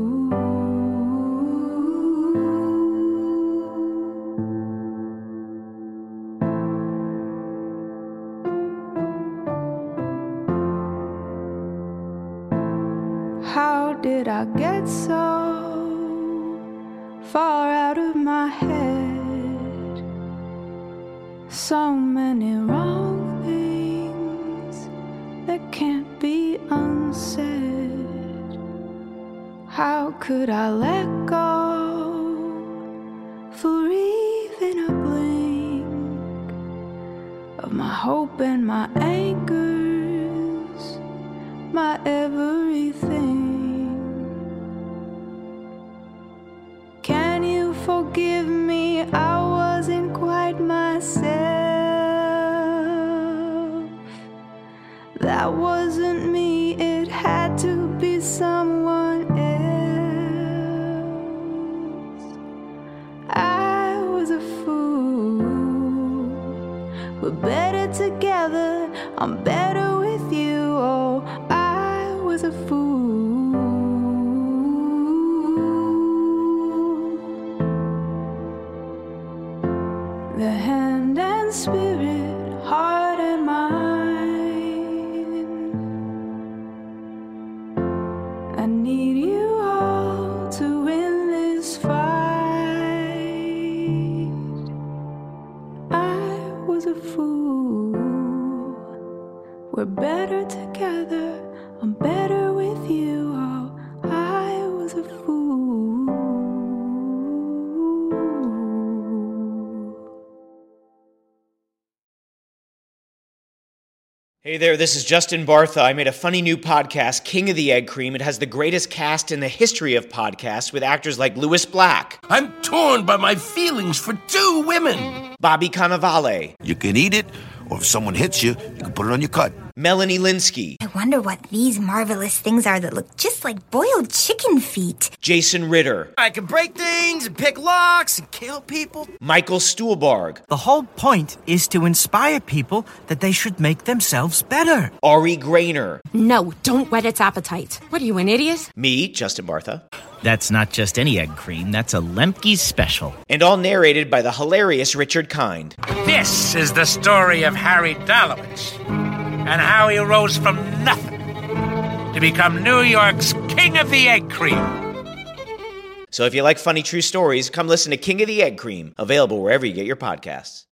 S4: How did I get so far out of my head? So many wrong things that can't be unsaid. How could I let go for even hope and my anchors, my everything. Can you forgive me? I wasn't quite myself. That wasn't me, it had to be someone else. I was a fool. We're better together, I'm better with you. Oh, I was a fool. The hand and spirit, heart and mind. I need you all to win this fight. I was a fool. We're better together, I'm better with you. Oh, I was a fool.
S7: Hey there, this is Justin Bartha. I made a funny new podcast, King of the Egg Cream. It has the greatest cast in the history of podcasts with actors like Louis Black.
S8: I'm torn by my feelings for two women.
S7: Bobby Cannavale.
S9: You can eat it, or if someone hits you, you can put it on your cut.
S7: Melanie Linsky.
S10: I wonder what these marvelous things are that look just like boiled chicken feet.
S7: Jason Ritter.
S11: I can break things and pick locks and kill people.
S7: Michael Stuhlbarg.
S12: The whole point is to inspire people that they should make themselves better.
S7: Ari Grainer.
S13: No, don't whet its appetite. What are you, an idiot?
S7: Me, Justin Bartha.
S14: That's not just any egg cream, that's a Lemke's special.
S7: And all narrated by the hilarious Richard Kind.
S15: This is the story of Harry Dalowitz and how he rose from nothing to become New York's King of the Egg Cream.
S7: So if you like funny true stories, come listen to King of the Egg Cream, available wherever you get your podcasts.